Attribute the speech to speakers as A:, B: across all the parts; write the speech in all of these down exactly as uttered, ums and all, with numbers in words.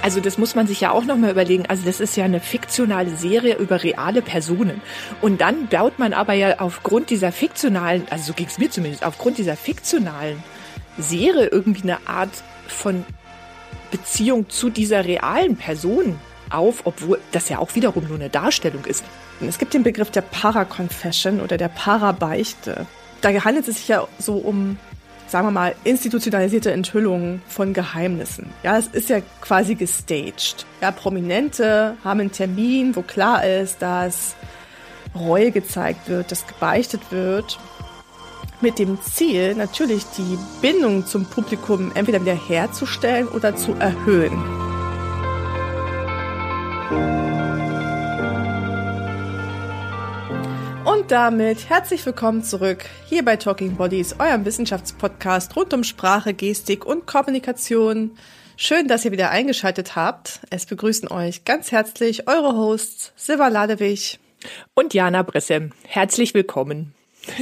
A: Also das muss man sich ja auch nochmal überlegen. Also das ist ja eine fiktionale Serie über reale Personen. Und dann baut man aber ja aufgrund dieser fiktionalen, also so ging es mir zumindest, aufgrund dieser fiktionalen Serie irgendwie eine Art von Beziehung zu dieser realen Person auf, obwohl das ja auch wiederum nur eine Darstellung ist.
B: Es gibt den Begriff der Paraconfession oder der Parabeichte. Da handelt es sich ja so um, sagen wir mal, institutionalisierte Enthüllungen von Geheimnissen. Ja, es ist ja quasi gestaged. Ja, Prominente haben einen Termin, wo klar ist, dass Reue gezeigt wird, dass gebeichtet wird. Mit dem Ziel, natürlich die Bindung zum Publikum entweder wieder herzustellen oder zu erhöhen. Und damit herzlich willkommen zurück hier bei Talking Bodies, eurem Wissenschaftspodcast rund um Sprache, Gestik und Kommunikation. Schön, dass ihr wieder eingeschaltet habt. Es begrüßen euch ganz herzlich eure Hosts Siva Ladewig
A: und Jana Bressem. Herzlich willkommen.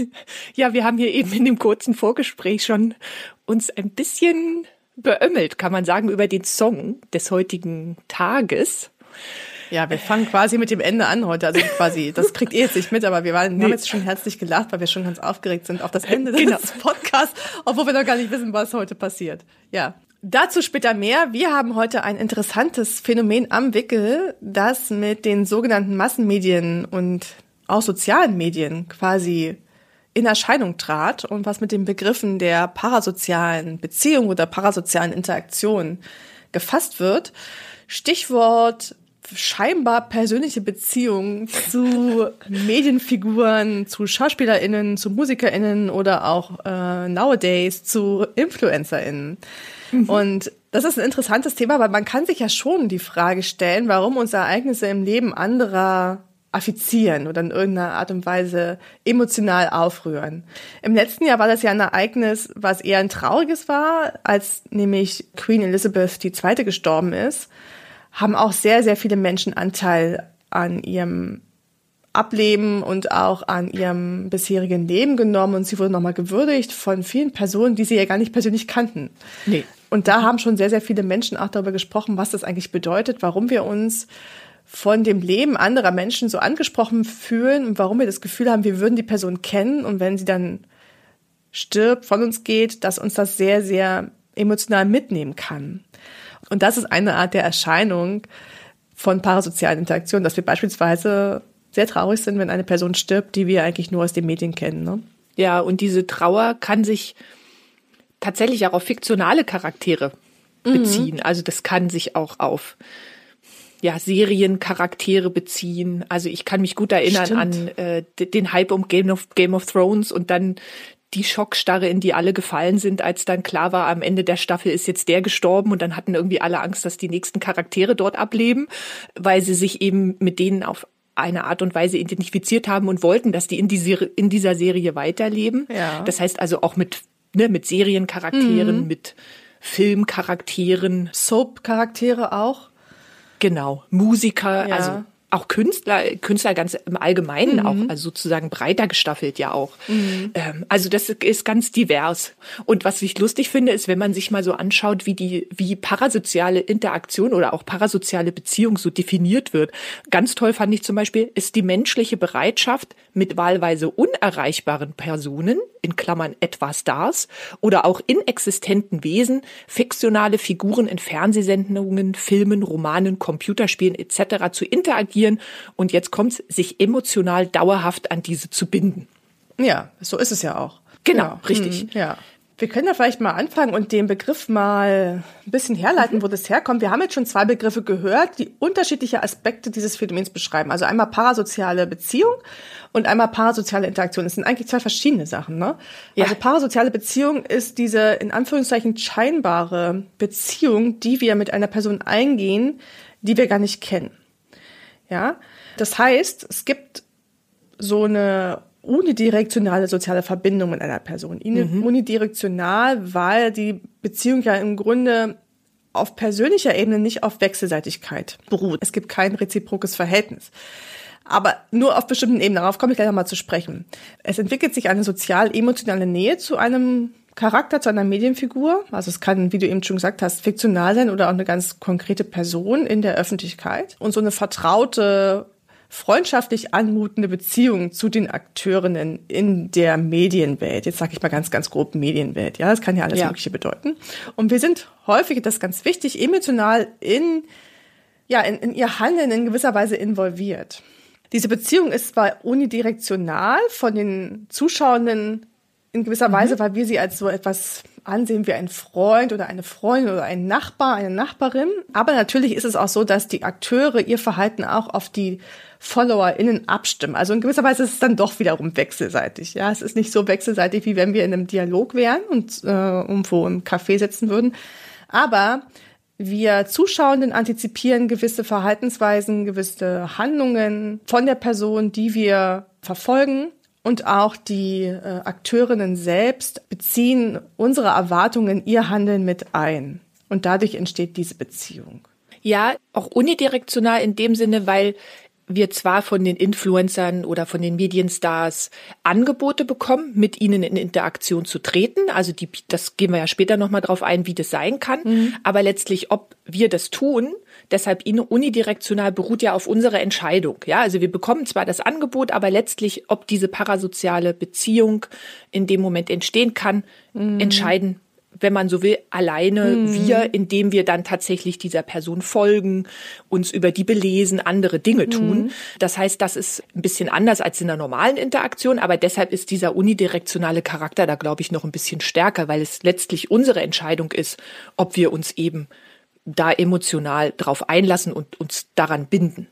A: Ja, wir haben hier eben in dem kurzen Vorgespräch schon uns ein bisschen beömmelt, kann man sagen, über den Song des heutigen Tages.
B: Ja, wir fangen quasi mit dem Ende an heute, also quasi, das kriegt ihr jetzt nicht mit, aber wir waren, nee. haben jetzt schon herzlich gelacht, weil wir schon ganz aufgeregt sind auf das Ende genau. des Podcasts, obwohl wir noch gar nicht wissen, was heute passiert. Ja, dazu später mehr. Wir haben heute ein interessantes Phänomen am Wickel, das mit den sogenannten Massenmedien und auch sozialen Medien quasi in Erscheinung trat und was mit den Begriffen der parasozialen Beziehung oder parasozialen Interaktion gefasst wird. Stichwort scheinbar persönliche Beziehungen zu Medienfiguren, zu SchauspielerInnen, zu MusikerInnen oder auch äh, nowadays zu InfluencerInnen. Mhm. Und das ist ein interessantes Thema, weil man kann sich ja schon die Frage stellen, warum uns Ereignisse im Leben anderer affizieren oder in irgendeiner Art und Weise emotional aufrühren. Im letzten Jahr war das ja ein Ereignis, was eher ein trauriges war, als nämlich Queen Elizabeth die Zweite gestorben ist, haben auch sehr, sehr viele Menschen Anteil an ihrem Ableben und auch an ihrem bisherigen Leben genommen und sie wurde nochmal gewürdigt von vielen Personen, die sie ja gar nicht persönlich kannten.
A: Nee.
B: Und da haben schon sehr, sehr viele Menschen auch darüber gesprochen, was das eigentlich bedeutet, warum wir uns von dem Leben anderer Menschen so angesprochen fühlen und warum wir das Gefühl haben, wir würden die Person kennen und wenn sie dann stirbt, von uns geht, dass uns das sehr, sehr emotional mitnehmen kann. Und das ist eine Art der Erscheinung von parasozialen Interaktionen, dass wir beispielsweise sehr traurig sind, wenn eine Person stirbt, die wir eigentlich nur aus den Medien kennen. Ne?
A: Ja, und diese Trauer kann sich tatsächlich auch auf fiktionale Charaktere beziehen. Mhm. Also das kann sich auch auf ja, Seriencharaktere beziehen. Also ich kann mich gut erinnern Stimmt. an äh, den Hype um Game of, Game of Thrones und dann die Schockstarre, in die alle gefallen sind, als dann klar war, am Ende der Staffel ist jetzt der gestorben und dann hatten irgendwie alle Angst, dass die nächsten Charaktere dort ableben, weil sie sich eben mit denen auf eine Art und Weise identifiziert haben und wollten, dass die in, die in dieser Serie weiterleben. Ja. Das heißt also auch mit, ne, mit Seriencharakteren, mhm. mit Filmcharakteren.
B: Soap-Charaktere auch.
A: Genau, Musiker,
B: ja.
A: also auch Künstler, Künstler ganz im Allgemeinen mhm. auch, also sozusagen breiter gestaffelt ja auch. Mhm. Ähm, also das ist ganz divers. Und was ich lustig finde, ist, wenn man sich mal so anschaut, wie die, wie parasoziale Interaktion oder auch parasoziale Beziehung so definiert wird. Ganz toll fand ich zum Beispiel, ist die menschliche Bereitschaft, mit wahlweise unerreichbaren Personen, in Klammern etwa Stars, oder auch inexistenten Wesen, fiktionale Figuren in Fernsehsendungen, Filmen, Romanen, Computerspielen et cetera zu interagieren und jetzt kommt's, sich emotional dauerhaft an diese zu binden.
B: Ja, so ist es ja auch.
A: Genau,
B: ja.
A: richtig.
B: Hm, ja. Wir können da vielleicht mal anfangen und den Begriff mal ein bisschen herleiten, mhm. wo das herkommt. Wir haben jetzt schon zwei Begriffe gehört, die unterschiedliche Aspekte dieses Phänomens beschreiben. Also einmal parasoziale Beziehung und einmal parasoziale Interaktion. Das sind eigentlich zwei verschiedene Sachen, ne? Ja. Also parasoziale Beziehung ist diese in Anführungszeichen scheinbare Beziehung, die wir mit einer Person eingehen, die wir gar nicht kennen. Ja, das heißt, es gibt so eine unidirektionale soziale Verbindung mit einer Person. Mhm. Unidirektional, weil die Beziehung ja im Grunde auf persönlicher Ebene nicht auf Wechselseitigkeit beruht. Es gibt kein reziprokes Verhältnis. Aber nur auf bestimmten Ebenen, darauf komme ich gleich nochmal zu sprechen. Es entwickelt sich eine sozial-emotionale Nähe zu einem Charakter zu einer Medienfigur. Also es kann, wie du eben schon gesagt hast, fiktional sein oder auch eine ganz konkrete Person in der Öffentlichkeit. Und so eine vertraute, freundschaftlich anmutende Beziehung zu den Akteurinnen in der Medienwelt. Jetzt sage ich mal ganz, ganz grob Medienwelt. Ja, das kann ja alles ja. Mögliche bedeuten. Und wir sind häufig, das ist ganz wichtig, emotional in, ja, in, in ihr Handeln in gewisser Weise involviert. Diese Beziehung ist zwar unidirektional von den Zuschauenden in gewisser mhm. Weise, weil wir sie als so etwas ansehen wie ein Freund oder eine Freundin oder ein Nachbar, eine Nachbarin. Aber natürlich ist es auch so, dass die Akteure ihr Verhalten auch auf die FollowerInnen abstimmen. Also in gewisser Weise ist es dann doch wiederum wechselseitig. Ja, es ist nicht so wechselseitig, wie wenn wir in einem Dialog wären und äh, irgendwo im Café sitzen würden. Aber wir Zuschauenden antizipieren gewisse Verhaltensweisen, gewisse Handlungen von der Person, die wir verfolgen. Und auch die äh, Akteurinnen selbst beziehen unsere Erwartungen in ihr Handeln mit ein. Und dadurch entsteht diese Beziehung.
A: Ja, auch unidirektional in dem Sinne, weil wir zwar von den Influencern oder von den Medienstars Angebote bekommen, mit ihnen in Interaktion zu treten. Also die, das gehen wir ja später nochmal drauf ein, wie das sein kann. Mhm. Aber letztlich, ob wir das tun, deshalb unidirektional beruht ja auf unserer Entscheidung. Ja, also wir bekommen zwar das Angebot, aber letztlich, ob diese parasoziale Beziehung in dem Moment entstehen kann, mhm. entscheiden, wenn man so will, alleine mhm. wir, indem wir dann tatsächlich dieser Person folgen, uns über die belesen, andere Dinge tun. Mhm. Das heißt, das ist ein bisschen anders als in der normalen Interaktion, aber deshalb ist dieser unidirektionale Charakter da, glaube ich, noch ein bisschen stärker, weil es letztlich unsere Entscheidung ist, ob wir uns eben da emotional drauf einlassen und uns daran binden.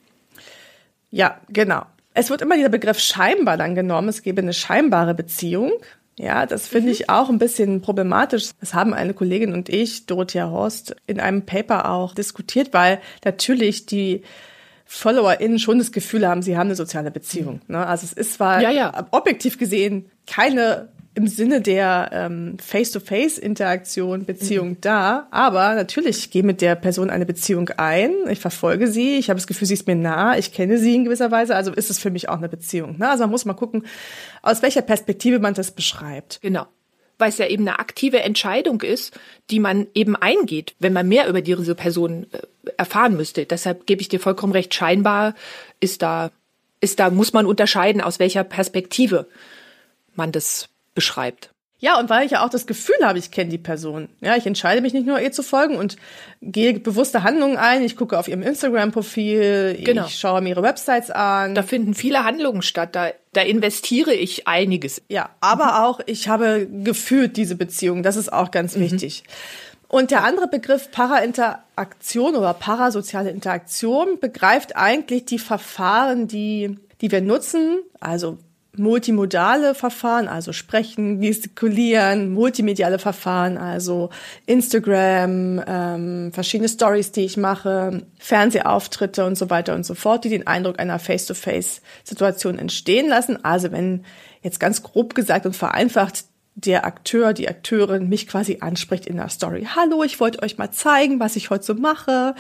B: Ja, genau. Es wird immer dieser Begriff scheinbar dann genommen, es gäbe eine scheinbare Beziehung. Ja, das finde mhm. ich auch ein bisschen problematisch. Das haben eine Kollegin und ich, Dorothea Horst, in einem Paper auch diskutiert, weil natürlich die FollowerInnen schon das Gefühl haben, sie haben eine soziale Beziehung. Mhm. Ne? Also es ist zwar ja, ja. objektiv gesehen keine im Sinne der ähm, Face-to-Face-Interaktion, Beziehung mhm. da, aber natürlich, ich gehe mit der Person eine Beziehung ein, ich verfolge sie, ich habe das Gefühl, sie ist mir nah, ich kenne sie in gewisser Weise, also ist es für mich auch eine Beziehung. Ne? Also man muss mal gucken, aus welcher Perspektive man das beschreibt.
A: Genau, weil es ja eben eine aktive Entscheidung ist, die man eben eingeht, wenn man mehr über diese Person erfahren müsste. Deshalb gebe ich dir vollkommen recht, scheinbar ist da, ist da, muss man unterscheiden, aus welcher Perspektive man das beschreibt.
B: Ja, und weil ich ja auch das Gefühl habe, ich kenne die Person. Ja, ich entscheide mich nicht nur, ihr zu folgen und gehe bewusste Handlungen ein. Ich gucke auf ihrem Instagram-Profil, genau. Ich schaue mir ihre Websites an.
A: Da finden viele Handlungen statt, da, da investiere ich einiges.
B: Ja, aber mhm. auch, ich habe gefühlt diese Beziehung, das ist auch ganz mhm. wichtig. Und der andere Begriff Parainteraktion oder parasoziale Interaktion begreift eigentlich die Verfahren, die, die wir nutzen, also multimodale Verfahren, also sprechen, gestikulieren, multimediale Verfahren, also Instagram, ähm, verschiedene Stories, die ich mache, Fernsehauftritte und so weiter und so fort, die den Eindruck einer Face-to-Face-Situation entstehen lassen. Also wenn jetzt ganz grob gesagt und vereinfacht der Akteur, die Akteurin mich quasi anspricht in der Story. Hallo, ich wollte euch mal zeigen, was ich heute so mache.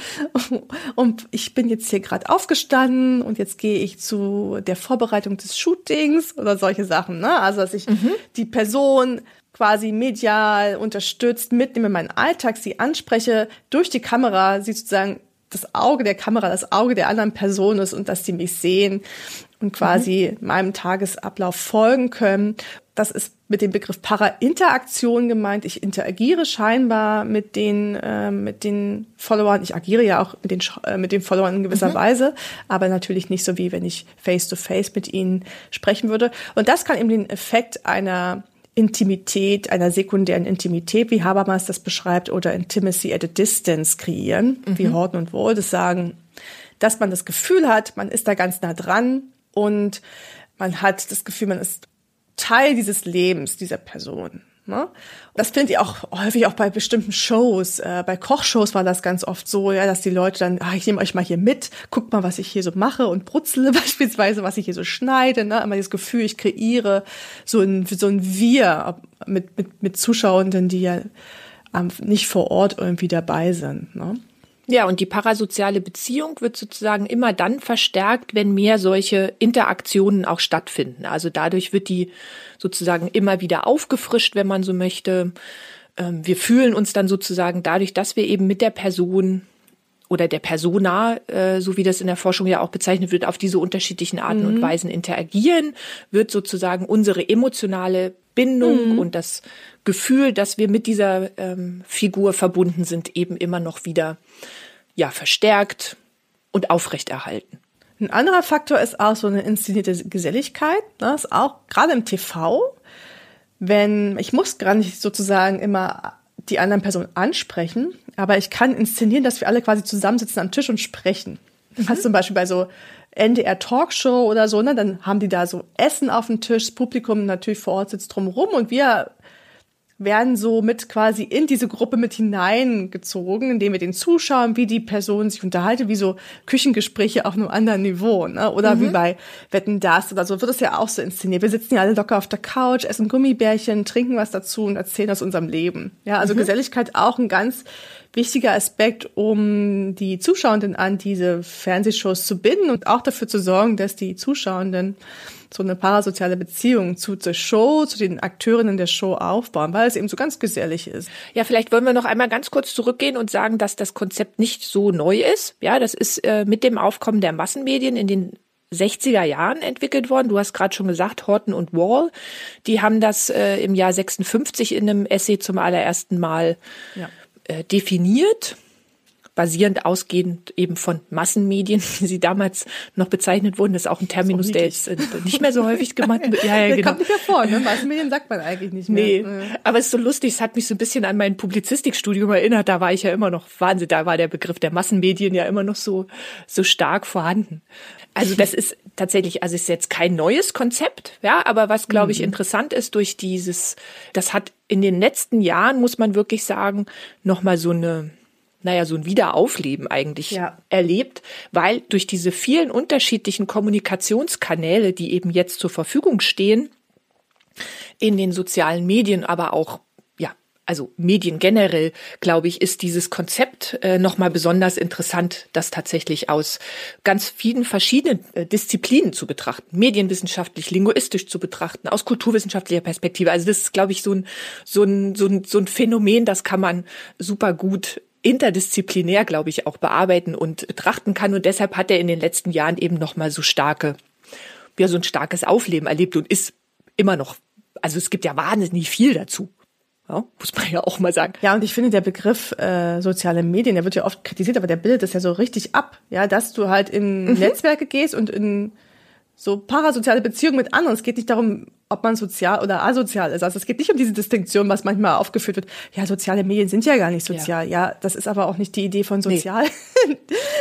B: Und ich bin jetzt hier gerade aufgestanden und jetzt gehe ich zu der Vorbereitung des Shootings oder solche Sachen. Ne? Also, dass ich mhm. die Person quasi medial unterstützt, mitnehme in meinen Alltag, sie anspreche, durch die Kamera, sie sozusagen das Auge der Kamera, das Auge der anderen Person ist und dass sie mich sehen und quasi mhm. meinem Tagesablauf folgen können. Das ist mit dem Begriff Parainteraktion gemeint. Ich interagiere scheinbar mit den äh, mit den Followern. Ich agiere ja auch mit den äh, mit den Followern in gewisser mhm. Weise, aber natürlich nicht so, wie wenn ich face-to-face mit ihnen sprechen würde. Und das kann eben den Effekt einer Intimität, einer sekundären Intimität, wie Habermas das beschreibt, oder Intimacy at a Distance kreieren, mhm. wie Horton und Wohl das sagen, dass man das Gefühl hat, man ist da ganz nah dran und man hat das Gefühl, man ist Teil dieses Lebens dieser Person. Ne? Das finde ich auch häufig auch bei bestimmten Shows. Äh, bei Kochshows war das ganz oft so, ja, dass die Leute dann, ah, ich nehme euch mal hier mit, guckt mal, was ich hier so mache und brutzele beispielsweise, was ich hier so schneide. Ne? Immer dieses Gefühl, ich kreiere so ein, so ein Wir mit, mit, mit Zuschauenden, die ja ähm, nicht vor Ort irgendwie dabei sind. Ne?
A: Ja, und die parasoziale Beziehung wird sozusagen immer dann verstärkt, wenn mehr solche Interaktionen auch stattfinden. Also dadurch wird die sozusagen immer wieder aufgefrischt, wenn man so möchte. Wir fühlen uns dann sozusagen dadurch, dass wir eben mit der Person oder der Persona, so wie das in der Forschung ja auch bezeichnet wird, auf diese unterschiedlichen Arten mhm. und Weisen interagieren, wird sozusagen unsere emotionale Bindung mhm. und das Gefühl, dass wir mit dieser ähm, Figur verbunden sind, eben immer noch wieder ja verstärkt und aufrechterhalten.
B: Ein anderer Faktor ist auch so eine inszenierte Geselligkeit. Das ist auch gerade im T V, wenn ich muss gar nicht sozusagen immer die anderen Personen ansprechen, aber ich kann inszenieren, dass wir alle quasi zusammensitzen am Tisch und sprechen. Mhm. Also zum Beispiel bei so N D R Talkshow oder so, ne, dann haben die da so Essen auf dem Tisch, das Publikum natürlich vor Ort sitzt drumherum und wir werden so mit quasi in diese Gruppe mit hineingezogen, indem wir den zuschauen, wie die Person sich unterhalten, wie so Küchengespräche auf einem anderen Niveau, ne? Oder mhm. wie bei Wetten, das oder so, wird es ja auch so inszeniert. Wir sitzen ja alle locker auf der Couch, essen Gummibärchen, trinken was dazu und erzählen aus unserem Leben. Ja, also mhm. Geselligkeit auch ein ganz wichtiger Aspekt, um die Zuschauenden an diese Fernsehshows zu binden und auch dafür zu sorgen, dass die Zuschauenden so eine parasoziale Beziehung zu der Show, zu den Akteurinnen der Show aufbauen, weil es eben so ganz gesellig ist.
A: Ja, vielleicht wollen wir noch einmal ganz kurz zurückgehen und sagen, dass das Konzept nicht so neu ist. Ja, das ist äh, mit dem Aufkommen der Massenmedien in den sechziger Jahren entwickelt worden. Du hast gerade schon gesagt, Horton und Wall, die haben das äh, im Jahr sechsundfünfzig in einem Essay zum allerersten Mal ja. äh, definiert. Basierend ausgehend eben von Massenmedien, wie sie damals noch bezeichnet wurden. Das ist auch ein Terminus, der jetzt nicht mehr so häufig gemacht wird. Ja, ja,
B: der
A: genau.
B: kommt nicht mehr vor, ne? Massenmedien sagt man eigentlich nicht mehr.
A: Nee, ja. Aber es ist so lustig, es hat mich so ein bisschen an mein Publizistikstudium erinnert. Da war ich ja immer noch Wahnsinn, da war der Begriff der Massenmedien ja immer noch so, so stark vorhanden. Also das ist tatsächlich, also es ist jetzt kein neues Konzept, ja, aber was, glaube ich, mhm. interessant ist durch dieses, das hat in den letzten Jahren, muss man wirklich sagen, nochmal so eine, naja, so ein Wiederaufleben eigentlich ja. erlebt, weil durch diese vielen unterschiedlichen Kommunikationskanäle, die eben jetzt zur Verfügung stehen, in den sozialen Medien, aber auch, ja, also Medien generell, glaube ich, ist dieses Konzept äh, nochmal besonders interessant, das tatsächlich aus ganz vielen verschiedenen äh, Disziplinen zu betrachten, medienwissenschaftlich, linguistisch zu betrachten, aus kulturwissenschaftlicher Perspektive. Also das ist, glaube ich, so ein, so ein, so ein, so ein Phänomen, das kann man super gut interdisziplinär, glaube ich, auch bearbeiten und betrachten kann. Und deshalb hat er in den letzten Jahren eben nochmal so starke, ja, so ein starkes Aufleben erlebt und ist immer noch, also es gibt ja wahnsinnig viel dazu. Ja, muss man ja auch mal sagen.
B: Ja, und ich finde, der Begriff äh, soziale Medien, der wird ja oft kritisiert, aber der bildet das ja so richtig ab, ja, dass du halt in mhm. Netzwerke gehst und in so parasoziale Beziehungen mit anderen. Es geht nicht darum, ob man sozial oder asozial ist. Also es geht nicht um diese Distinktion, was manchmal aufgeführt wird. Ja, soziale Medien sind ja gar nicht sozial. Ja, ja, das ist aber auch nicht die Idee von sozial. Nee.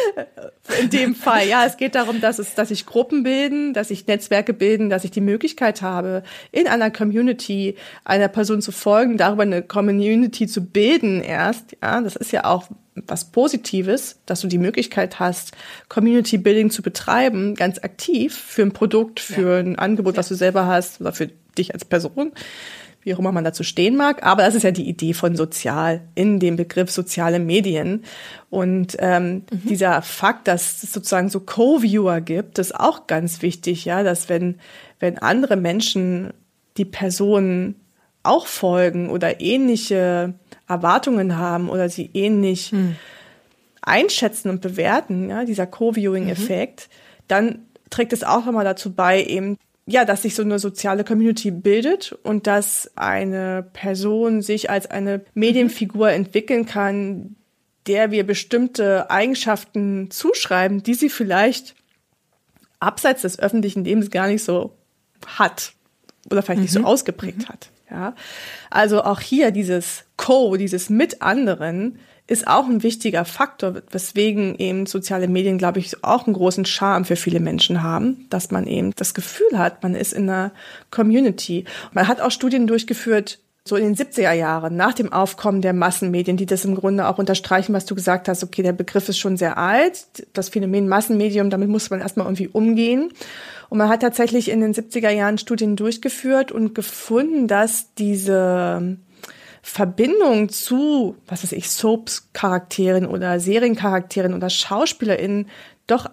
B: In dem Fall. Ja, es geht darum, dass es, dass sich Gruppen bilden, dass sich Netzwerke bilden, dass ich die Möglichkeit habe, in einer Community einer Person zu folgen, darüber eine Community zu bilden erst. Ja, das ist ja auch was Positives, dass du die Möglichkeit hast, Community Building zu betreiben, ganz aktiv für ein Produkt, für ja. ein Angebot, was ja. du selber hast oder für dich als Person, wie auch immer man dazu stehen mag. Aber das ist ja die Idee von sozial in dem Begriff soziale Medien. Und ähm, mhm. dieser Fakt, dass es sozusagen so Co-Viewer gibt, ist auch ganz wichtig, ja, dass wenn wenn andere Menschen die Person auch folgen oder ähnliche Erwartungen haben oder sie ähnlich hm. einschätzen und bewerten, ja, dieser Co-Viewing-Effekt, mhm. dann trägt es auch immer dazu bei, eben, ja, dass sich so eine soziale Community bildet und dass eine Person sich als eine Medienfigur entwickeln kann, der wir bestimmte Eigenschaften zuschreiben, die sie vielleicht abseits des öffentlichen Lebens gar nicht so hat oder vielleicht mhm. nicht so ausgeprägt mhm. hat. Ja, also auch hier dieses Co, dieses mit anderen ist auch ein wichtiger Faktor, weswegen eben soziale Medien, glaube ich, auch einen großen Charme für viele Menschen haben, dass man eben das Gefühl hat, man ist in einer Community. Man hat auch Studien durchgeführt, so in den siebziger Jahren, nach dem Aufkommen der Massenmedien, die das im Grunde auch unterstreichen, was du gesagt hast, okay, der Begriff ist schon sehr alt, das Phänomen Massenmedium, damit muss man erstmal irgendwie umgehen. Und man hat tatsächlich in den siebziger Jahren Studien durchgeführt und gefunden, dass diese Verbindung zu, was weiß ich, Soaps-Charakteren oder Seriencharakteren oder SchauspielerInnen doch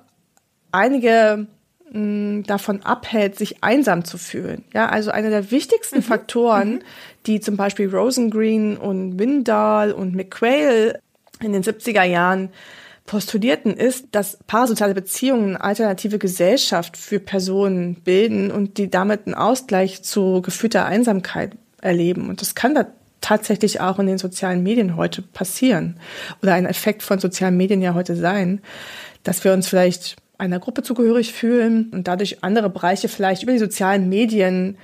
B: einige mh, davon abhält, sich einsam zu fühlen. Ja, also einer der wichtigsten mhm. Faktoren, mhm. die zum Beispiel Rosengreen und Windall und McQuail in den siebziger Jahren postulierten, ist, dass parasoziale Beziehungen eine alternative Gesellschaft für Personen bilden und die damit einen Ausgleich zu gefühlter Einsamkeit erleben. Und das kann da tatsächlich auch in den sozialen Medien heute passieren oder ein Effekt von sozialen Medien ja heute sein, dass wir uns vielleicht einer Gruppe zugehörig fühlen und dadurch andere Bereiche vielleicht über die sozialen Medien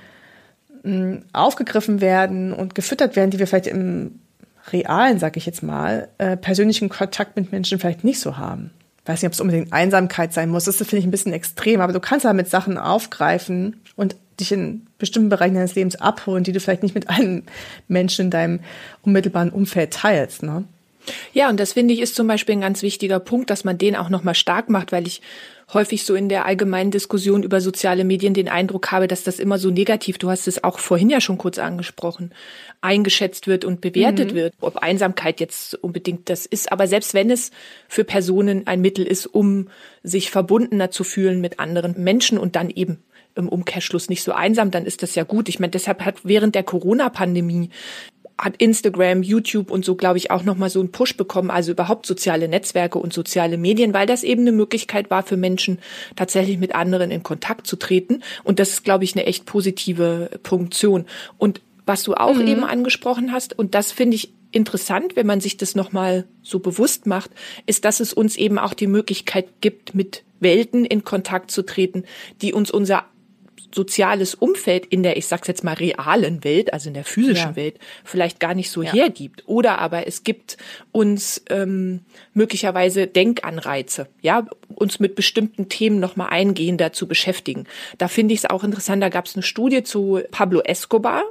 B: mh, aufgegriffen werden und gefüttert werden, die wir vielleicht im realen, sag ich jetzt mal, äh, persönlichen Kontakt mit Menschen vielleicht nicht so haben. Ich weiß nicht, ob es unbedingt Einsamkeit sein muss. Das finde ich ein bisschen extrem, aber du kannst damit Sachen aufgreifen und dich in bestimmten Bereichen deines Lebens abholen, die du vielleicht nicht mit einem Menschen in deinem unmittelbaren Umfeld teilst, ne?
A: Ja, und das finde ich ist zum Beispiel ein ganz wichtiger Punkt, dass man den auch nochmal stark macht, weil ich häufig so in der allgemeinen Diskussion über soziale Medien den Eindruck habe, dass das immer so negativ, du hast es auch vorhin ja schon kurz angesprochen, eingeschätzt wird und bewertet mhm. wird, ob Einsamkeit jetzt unbedingt das ist. Aber selbst wenn es für Personen ein Mittel ist, um sich verbundener zu fühlen mit anderen Menschen und dann eben im Umkehrschluss nicht so einsam, dann ist das ja gut. Ich meine, deshalb hat während der Corona-Pandemie hat Instagram, YouTube und so, glaube ich, auch nochmal so einen Push bekommen, also überhaupt soziale Netzwerke und soziale Medien, weil das eben eine Möglichkeit war für Menschen, tatsächlich mit anderen in Kontakt zu treten. Und das ist, glaube ich, eine echt positive Funktion. Und was du auch mhm. eben angesprochen hast, und das finde ich interessant, wenn man sich das nochmal so bewusst macht, ist, dass es uns eben auch die Möglichkeit gibt, mit Welten in Kontakt zu treten, die uns unser soziales Umfeld in der, ich sag's jetzt mal, realen Welt, also in der physischen ja. Welt, vielleicht gar nicht so ja. hergibt. Oder aber es gibt uns ähm, möglicherweise Denkanreize, ja, uns mit bestimmten Themen nochmal eingehender zu beschäftigen. Da finde ich es auch interessant, da gab es eine Studie zu Pablo Escobar.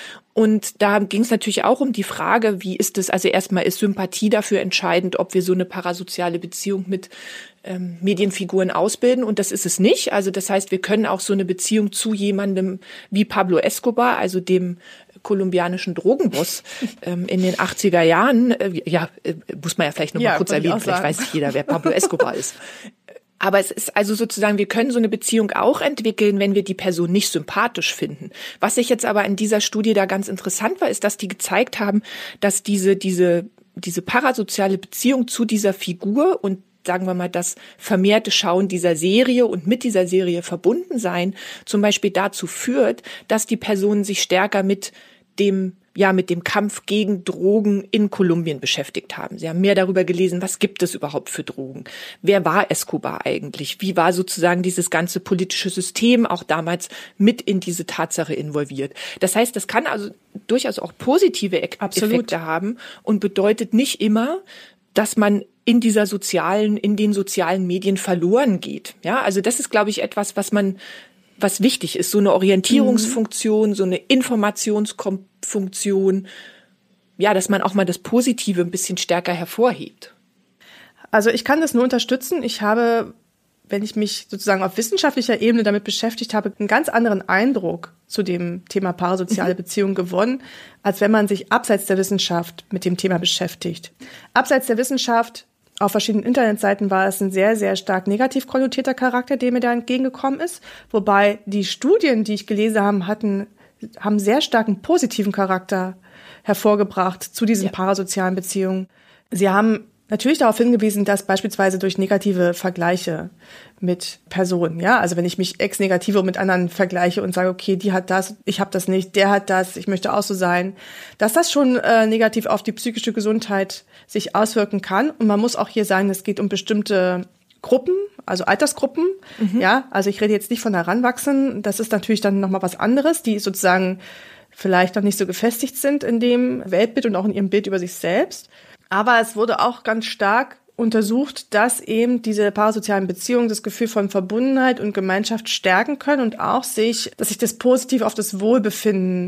A: Und da ging es natürlich auch um die Frage, wie ist es, also erstmal ist Sympathie dafür entscheidend, ob wir so eine parasoziale Beziehung mit ähm, Medienfiguren ausbilden. Und das ist es nicht. Also das heißt, wir können auch so eine Beziehung zu jemandem wie Pablo Escobar, also dem kolumbianischen Drogenboss ähm, in den achtziger Jahren, äh, ja, äh, muss man ja vielleicht noch mal ja, kurz erwähnen, vielleicht weiß nicht jeder, wer Pablo Escobar ist. Aber es ist also sozusagen, wir können so eine Beziehung auch entwickeln, wenn wir die Person nicht sympathisch finden. Was ich jetzt aber in dieser Studie da ganz interessant war, ist, dass die gezeigt haben, dass diese, diese, diese parasoziale Beziehung zu dieser Figur und sagen wir mal, das vermehrte Schauen dieser Serie und mit dieser Serie verbunden sein, zum Beispiel dazu führt, dass die Personen sich stärker mit dem ja mit dem Kampf gegen Drogen in Kolumbien beschäftigt haben. Sie haben mehr darüber gelesen, was gibt es überhaupt für Drogen? Wer war Escobar eigentlich? Wie war sozusagen dieses ganze politische System auch damals mit in diese Tatsache involviert? Das heißt, das kann also durchaus auch positive e- Effekte haben und bedeutet nicht immer, dass man in dieser sozialen, in den sozialen Medien verloren geht. Ja, also das ist, glaube ich, etwas, was man was wichtig ist, so eine Orientierungsfunktion, mhm. so eine Informationsfunktion, ja, dass man auch mal das Positive ein bisschen stärker hervorhebt.
B: Also ich kann das nur unterstützen. Ich habe, wenn ich mich sozusagen auf wissenschaftlicher Ebene damit beschäftigt habe, einen ganz anderen Eindruck zu dem Thema parasoziale mhm. Beziehungen gewonnen, als wenn man sich abseits der Wissenschaft mit dem Thema beschäftigt. Abseits der Wissenschaft auf verschiedenen Internetseiten war es ein sehr, sehr stark negativ konnotierter Charakter, der mir da entgegengekommen ist. Wobei die Studien, die ich gelesen habe, hatten, haben sehr starken positiven Charakter hervorgebracht zu diesen ja. parasozialen Beziehungen. Sie haben natürlich darauf hingewiesen, dass beispielsweise durch negative Vergleiche mit Personen, ja, also wenn ich mich ex-negativo mit anderen vergleiche und sage, okay, die hat das, ich habe das nicht, der hat das, ich möchte auch so sein, dass das schon äh, negativ auf die psychische Gesundheit sich auswirken kann. Und man muss auch hier sagen, es geht um bestimmte Gruppen, also Altersgruppen, mhm. ja, also ich rede jetzt nicht von Heranwachsenden, das ist natürlich dann nochmal was anderes, die sozusagen vielleicht noch nicht so gefestigt sind in dem Weltbild und auch in ihrem Bild über sich selbst. Aber es wurde auch ganz stark untersucht, dass eben diese parasozialen Beziehungen das Gefühl von Verbundenheit und Gemeinschaft stärken können und auch sich, dass sich das positiv auf das Wohlbefinden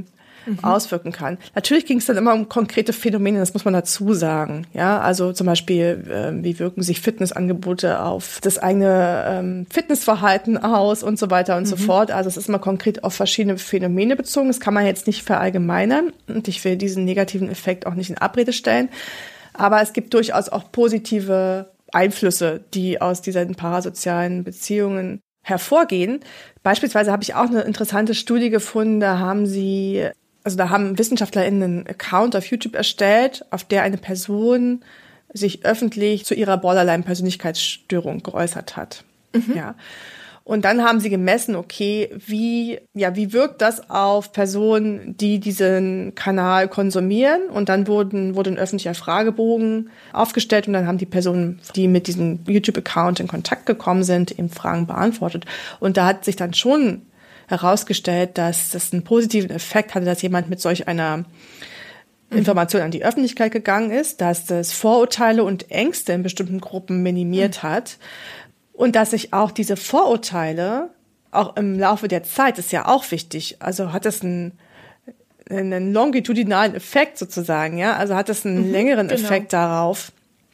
B: mhm. auswirken kann. Natürlich ging es dann immer um konkrete Phänomene, das muss man dazu sagen. Ja, also zum Beispiel, äh, wie wirken sich Fitnessangebote auf das eigene ähm, Fitnessverhalten aus und so weiter und mhm. so fort. Also es ist immer konkret auf verschiedene Phänomene bezogen. Das kann man jetzt nicht verallgemeinern und ich will diesen negativen Effekt auch nicht in Abrede stellen. Aber es gibt durchaus auch positive Einflüsse, die aus diesen parasozialen Beziehungen hervorgehen. Beispielsweise habe ich auch eine interessante Studie gefunden, da haben sie, also da haben WissenschaftlerInnen einen Account auf YouTube erstellt, auf der eine Person sich öffentlich zu ihrer Borderline-Persönlichkeitsstörung geäußert hat. Mhm. Ja. Und dann haben sie gemessen, okay, wie, ja, wie wirkt das auf Personen, die diesen Kanal konsumieren? Und dann wurden, wurde ein öffentlicher Fragebogen aufgestellt und dann haben die Personen, die mit diesem YouTube-Account in Kontakt gekommen sind, eben Fragen beantwortet. Und da hat sich dann schon herausgestellt, dass das einen positiven Effekt hatte, dass jemand mit solch einer Information an die Öffentlichkeit gegangen ist, dass das Vorurteile und Ängste in bestimmten Gruppen minimiert mhm. hat. Und dass sich auch diese Vorurteile, auch im Laufe der Zeit, ist ja auch wichtig, also hat es einen, einen longitudinalen Effekt sozusagen, ja, also hat es einen mhm, längeren genau. Effekt darauf,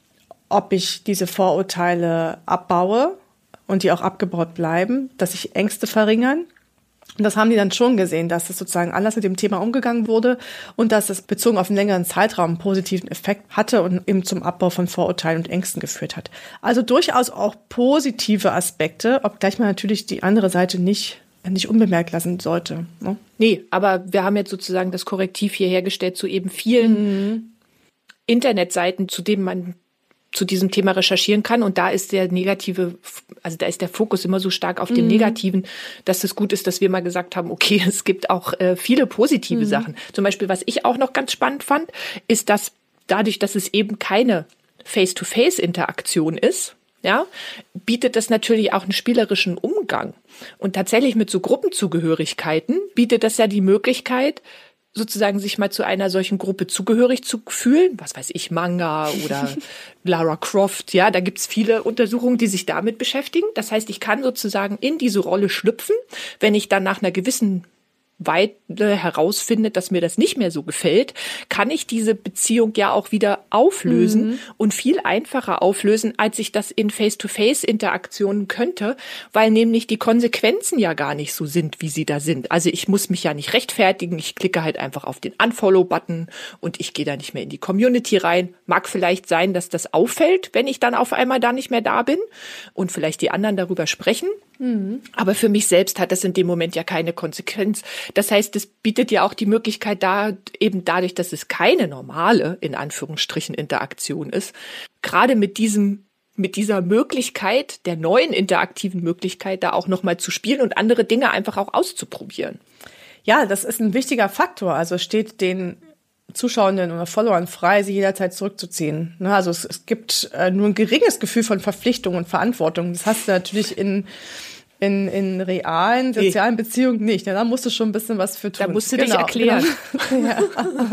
B: ob ich diese Vorurteile abbaue und die auch abgebaut bleiben, dass sich Ängste verringern. Und das haben die dann schon gesehen, dass es sozusagen anders mit dem Thema umgegangen wurde und dass es bezogen auf einen längeren Zeitraum einen positiven Effekt hatte und eben zum Abbau von Vorurteilen und Ängsten geführt hat. Also durchaus auch positive Aspekte, obgleich man natürlich die andere Seite nicht, nicht unbemerkt lassen sollte. Ne?
A: Nee, aber wir haben jetzt sozusagen das Korrektiv hier hergestellt zu eben vielen mhm. Internetseiten, zu denen man zu diesem Thema recherchieren kann. Und da ist der negative, also da ist der Fokus immer so stark auf dem mhm. Negativen, dass es gut ist, dass wir mal gesagt haben, okay, es gibt auch äh, viele positive mhm. Sachen. Zum Beispiel, was ich auch noch ganz spannend fand, ist, dass dadurch, dass es eben keine Face-to-Face-Interaktion ist, ja, bietet das natürlich auch einen spielerischen Umgang. Und tatsächlich mit so Gruppenzugehörigkeiten bietet das ja die Möglichkeit, sozusagen sich mal zu einer solchen Gruppe zugehörig zu fühlen, was weiß ich, Manga oder Lara Croft, ja, da gibt's viele Untersuchungen, die sich damit beschäftigen. Das heißt, ich kann sozusagen in diese Rolle schlüpfen, wenn ich dann nach einer gewissen Weile herausfindet, dass mir das nicht mehr so gefällt, kann ich diese Beziehung ja auch wieder auflösen mhm. und viel einfacher auflösen, als ich das in Face-to-Face-Interaktionen könnte, weil nämlich die Konsequenzen ja gar nicht so sind, wie sie da sind. Also ich muss mich ja nicht rechtfertigen, ich klicke halt einfach auf den Unfollow-Button und ich gehe da nicht mehr in die Community rein. Mag vielleicht sein, dass das auffällt, wenn ich dann auf einmal da nicht mehr da bin und vielleicht die anderen darüber sprechen. Mhm. Aber für mich selbst hat das in dem Moment ja keine Konsequenz. Das heißt, es bietet ja auch die Möglichkeit, da eben dadurch, dass es keine normale, in Anführungsstrichen, Interaktion ist, gerade mit diesem, mit dieser Möglichkeit, der neuen interaktiven Möglichkeit, da auch nochmal zu spielen und andere Dinge einfach auch auszuprobieren.
B: Ja, das ist ein wichtiger Faktor. Also es steht den Zuschauenden oder Followern frei, sie jederzeit zurückzuziehen. Also es, es gibt äh, nur ein geringes Gefühl von Verpflichtung und Verantwortung. Das hast du natürlich in In, in realen, sozialen nee. Beziehungen nicht. Ja, da musst du schon ein bisschen was für tun.
A: Da musst du genau. dich erklären. Genau. ja.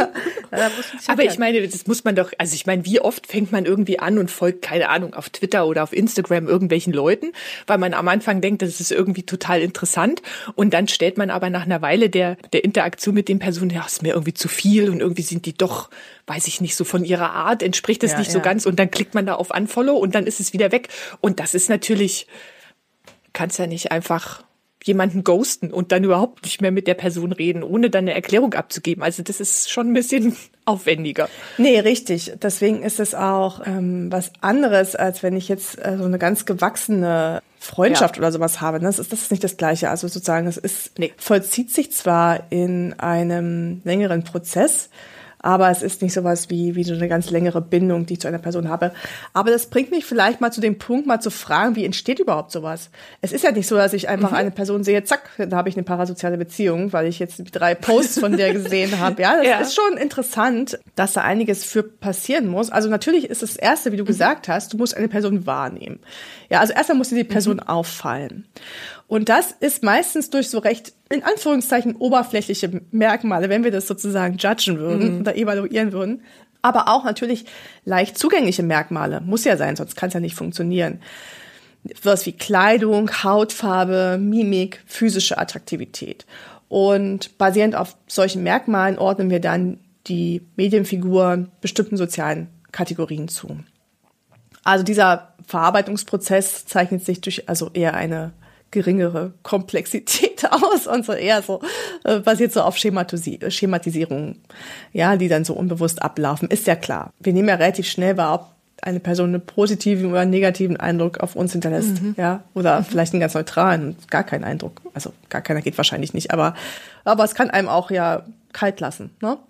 A: da musst du dich Aber erklären. Ich meine, das muss man doch, also ich meine, wie oft fängt man irgendwie an und folgt, keine Ahnung, auf Twitter oder auf Instagram irgendwelchen Leuten, weil man am Anfang denkt, das ist irgendwie total interessant und dann stellt man aber nach einer Weile der, der Interaktion mit den Personen, ja, ist mir irgendwie zu viel und irgendwie sind die doch, weiß ich nicht, so von ihrer Art, entspricht es ja, nicht ja. so ganz und dann klickt man da auf Unfollow und dann ist es wieder weg. Und das ist natürlich, kannst ja nicht einfach jemanden ghosten und dann überhaupt nicht mehr mit der Person reden, ohne dann eine Erklärung abzugeben. Also das ist schon ein bisschen aufwendiger.
B: Nee, richtig. Deswegen ist es auch ähm, was anderes, als wenn ich jetzt äh, so eine ganz gewachsene Freundschaft ja. oder sowas habe. Das ist, das ist nicht das Gleiche. Also sozusagen, es ist, nee. vollzieht sich zwar in einem längeren Prozess, aber es ist nicht sowas wie, wie so eine ganz längere Bindung, die ich zu einer Person habe. Aber das bringt mich vielleicht mal zu dem Punkt, mal zu fragen, wie entsteht überhaupt sowas? Es ist ja nicht so, dass ich einfach mhm. eine Person sehe, zack, da habe ich eine parasoziale Beziehung, weil ich jetzt drei Posts von der gesehen habe. Ja, das ja. ist schon interessant, dass da einiges für passieren muss. Also natürlich ist das Erste, wie du mhm. gesagt hast, du musst eine Person wahrnehmen. Ja, also erstmal muss dir die Person mhm. auffallen. Und das ist meistens durch so recht, in Anführungszeichen, oberflächliche Merkmale, wenn wir das sozusagen judgen würden mhm. oder evaluieren würden. Aber auch natürlich leicht zugängliche Merkmale. Muss ja sein, sonst kann es ja nicht funktionieren. Was wie Kleidung, Hautfarbe, Mimik, physische Attraktivität. Und basierend auf solchen Merkmalen ordnen wir dann die Medienfigur bestimmten sozialen Kategorien zu. Also dieser Verarbeitungsprozess zeichnet sich durch also eher eine geringere Komplexität aus und so eher so äh, basiert so auf Schematisi- Schematisierungen, ja, die dann so unbewusst ablaufen. Ist ja klar. Wir nehmen ja relativ schnell wahr, ob eine Person einen positiven oder einen negativen Eindruck auf uns hinterlässt, mhm. ja, oder mhm. vielleicht einen ganz neutralen und gar keinen Eindruck. Also gar keiner geht wahrscheinlich nicht, aber aber es kann einem auch ja kalt lassen, ne?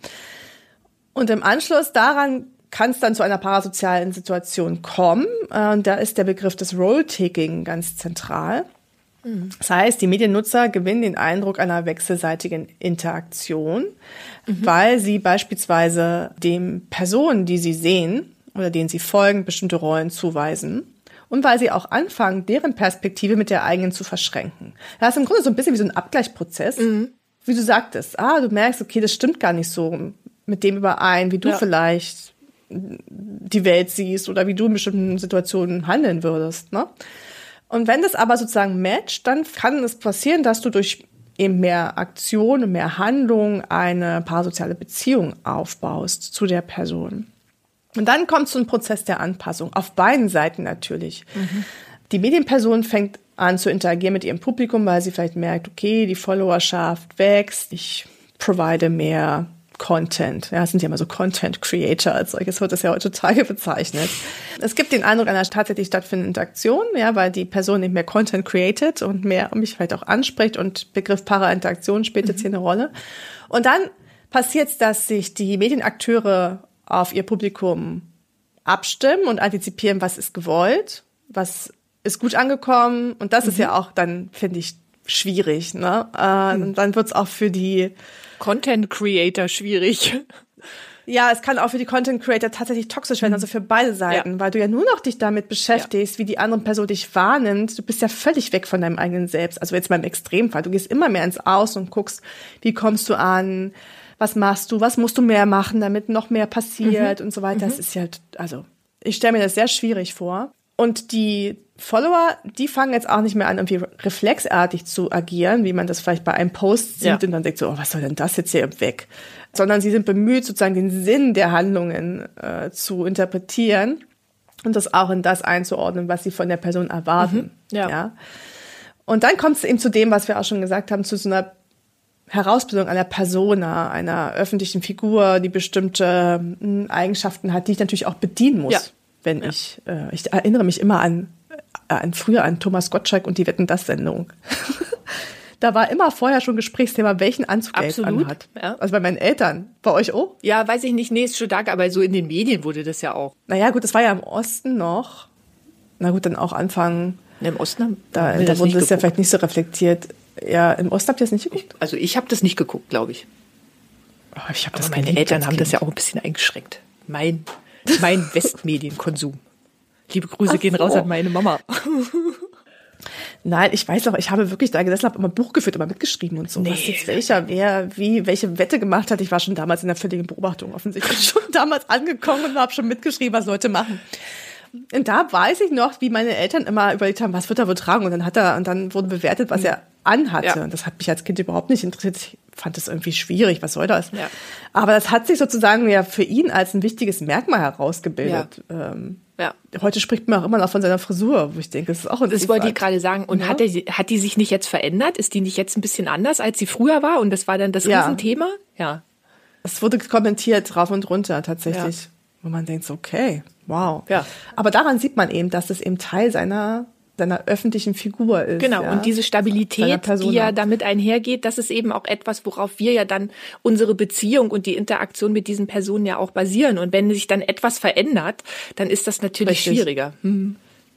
B: Und im Anschluss daran kann es dann zu einer parasozialen Situation kommen. Äh, da ist der Begriff des Role-Taking ganz zentral. Mhm. Das heißt, die Mediennutzer gewinnen den Eindruck einer wechselseitigen Interaktion, mhm. weil sie beispielsweise den Personen, die sie sehen oder denen sie folgen, bestimmte Rollen zuweisen. Und weil sie auch anfangen, deren Perspektive mit der eigenen zu verschränken. Das ist im Grunde so ein bisschen wie so ein Abgleichsprozess. Mhm. Wie du sagtest, ah, du merkst, okay, das stimmt gar nicht so mit dem überein, wie du ja. vielleicht die Welt siehst oder wie du in bestimmten Situationen handeln würdest, ne? Und wenn das aber sozusagen matcht, dann kann es passieren, dass du durch eben mehr Aktion und mehr Handlung eine parasoziale Beziehung aufbaust zu der Person. Und dann kommt es zu einem Prozess der Anpassung, auf beiden Seiten natürlich. Mhm. Die Medienperson fängt an zu interagieren mit ihrem Publikum, weil sie vielleicht merkt, okay, die Followerschaft wächst, ich provide mehr Content. Ja, es sind ja immer so Content Creator als solches, wird das ja heutzutage bezeichnet. Es gibt den Eindruck einer tatsächlich stattfindenden Interaktion, ja, weil die Person nicht mehr Content created und mehr mich vielleicht auch anspricht und Begriff Para-Interaktion spielt jetzt hier eine Rolle. Und dann passiert es, dass sich die Medienakteure auf ihr Publikum abstimmen und antizipieren, was ist gewollt, was ist gut angekommen. Und das mhm. ist ja auch dann, finde ich, schwierig, ne? Äh, mhm. Dann wird's auch für die
A: Content Creator schwierig.
B: Ja, es kann auch für die Content Creator tatsächlich toxisch werden, also für beide Seiten, ja. weil du ja nur noch dich damit beschäftigst, ja. wie die andere Person dich wahrnimmt. Du bist ja völlig weg von deinem eigenen Selbst. Also jetzt mal im Extremfall. Du gehst immer mehr ins Außen und guckst, wie kommst du an, was machst du, was musst du mehr machen, damit noch mehr passiert mhm. und so weiter. Das mhm. ist ja, also ich stelle mir das sehr schwierig vor. Und die Follower, die fangen jetzt auch nicht mehr an, irgendwie reflexartig zu agieren, wie man das vielleicht bei einem Post sieht ja. und dann denkt so, oh, was soll denn das jetzt hier weg? Sondern sie sind bemüht, sozusagen den Sinn der Handlungen äh, zu interpretieren und das auch in das einzuordnen, was sie von der Person erwarten. Mhm. Ja. ja. Und dann kommt es eben zu dem, was wir auch schon gesagt haben, zu so einer Herausbildung einer Persona, einer öffentlichen Figur, die bestimmte äh, Eigenschaften hat, die ich natürlich auch bedienen muss. Ja. Wenn ja. ich, äh, ich erinnere mich immer an, äh, an früher an Thomas Gottschalk und die Wetten-dass-Sendung. Da war immer vorher schon Gesprächsthema, welchen Anzug er jetzt anhat. Ja. Also bei meinen Eltern. Bei euch auch?
A: Ja, weiß ich nicht, nee, ist schon stark, aber so in den Medien wurde das ja auch.
B: Naja, gut, das war ja im Osten noch. Na gut, dann auch Anfang.
A: Im Osten haben
B: Da, da
A: das
B: wurde das
A: geguckt.
B: ja vielleicht nicht so reflektiert. Ja, im Osten habt ihr das nicht geguckt?
A: Ich, also ich habe das nicht geguckt, glaube ich.
B: Oh, ich hab
A: aber
B: das
A: meine Eltern haben das ja auch ein bisschen eingeschränkt. Mein Mein Westmedienkonsum. Liebe Grüße Ach gehen so. raus an meine Mama.
B: Nein, ich weiß auch, ich habe wirklich da gesessen, habe immer Buch geführt, immer mitgeschrieben und so. Nee. Was jetzt welcher, wer, wie, welche Wette gemacht hat. Ich war schon damals in der völligen Beobachtung offensichtlich schon damals angekommen und habe schon mitgeschrieben, was Leute machen. Und da weiß ich noch, wie meine Eltern immer überlegt haben, was wird er wohl tragen? Und dann hat er, und dann wurde bewertet, was er anhatte. Ja. Und das hat mich als Kind überhaupt nicht interessiert. Ich fand das irgendwie schwierig. Was soll das? Ja. Aber das hat sich sozusagen ja für ihn als ein wichtiges Merkmal herausgebildet. Ja. Ähm, ja. Heute spricht man auch immer noch von seiner Frisur, wo ich denke, das ist auch ein
A: Das wollte ich gerade sagen. Und ja. hat, er, hat die sich nicht jetzt verändert? Ist die nicht jetzt ein bisschen anders, als sie früher war? Und das war dann das ja. Riesenthema? Ja.
B: Es wurde kommentiert, rauf und runter tatsächlich. Ja. Wo man denkt so, okay, wow.
A: Ja.
B: Aber daran sieht man eben, dass es eben Teil seiner, seiner öffentlichen Figur ist.
A: Genau,
B: ja?
A: und diese Stabilität, die ja damit einhergeht, das ist eben auch etwas, worauf wir ja dann unsere Beziehung und die Interaktion mit diesen Personen ja auch basieren. Und wenn sich dann etwas verändert, dann ist das natürlich Richtig. schwieriger. Mhm.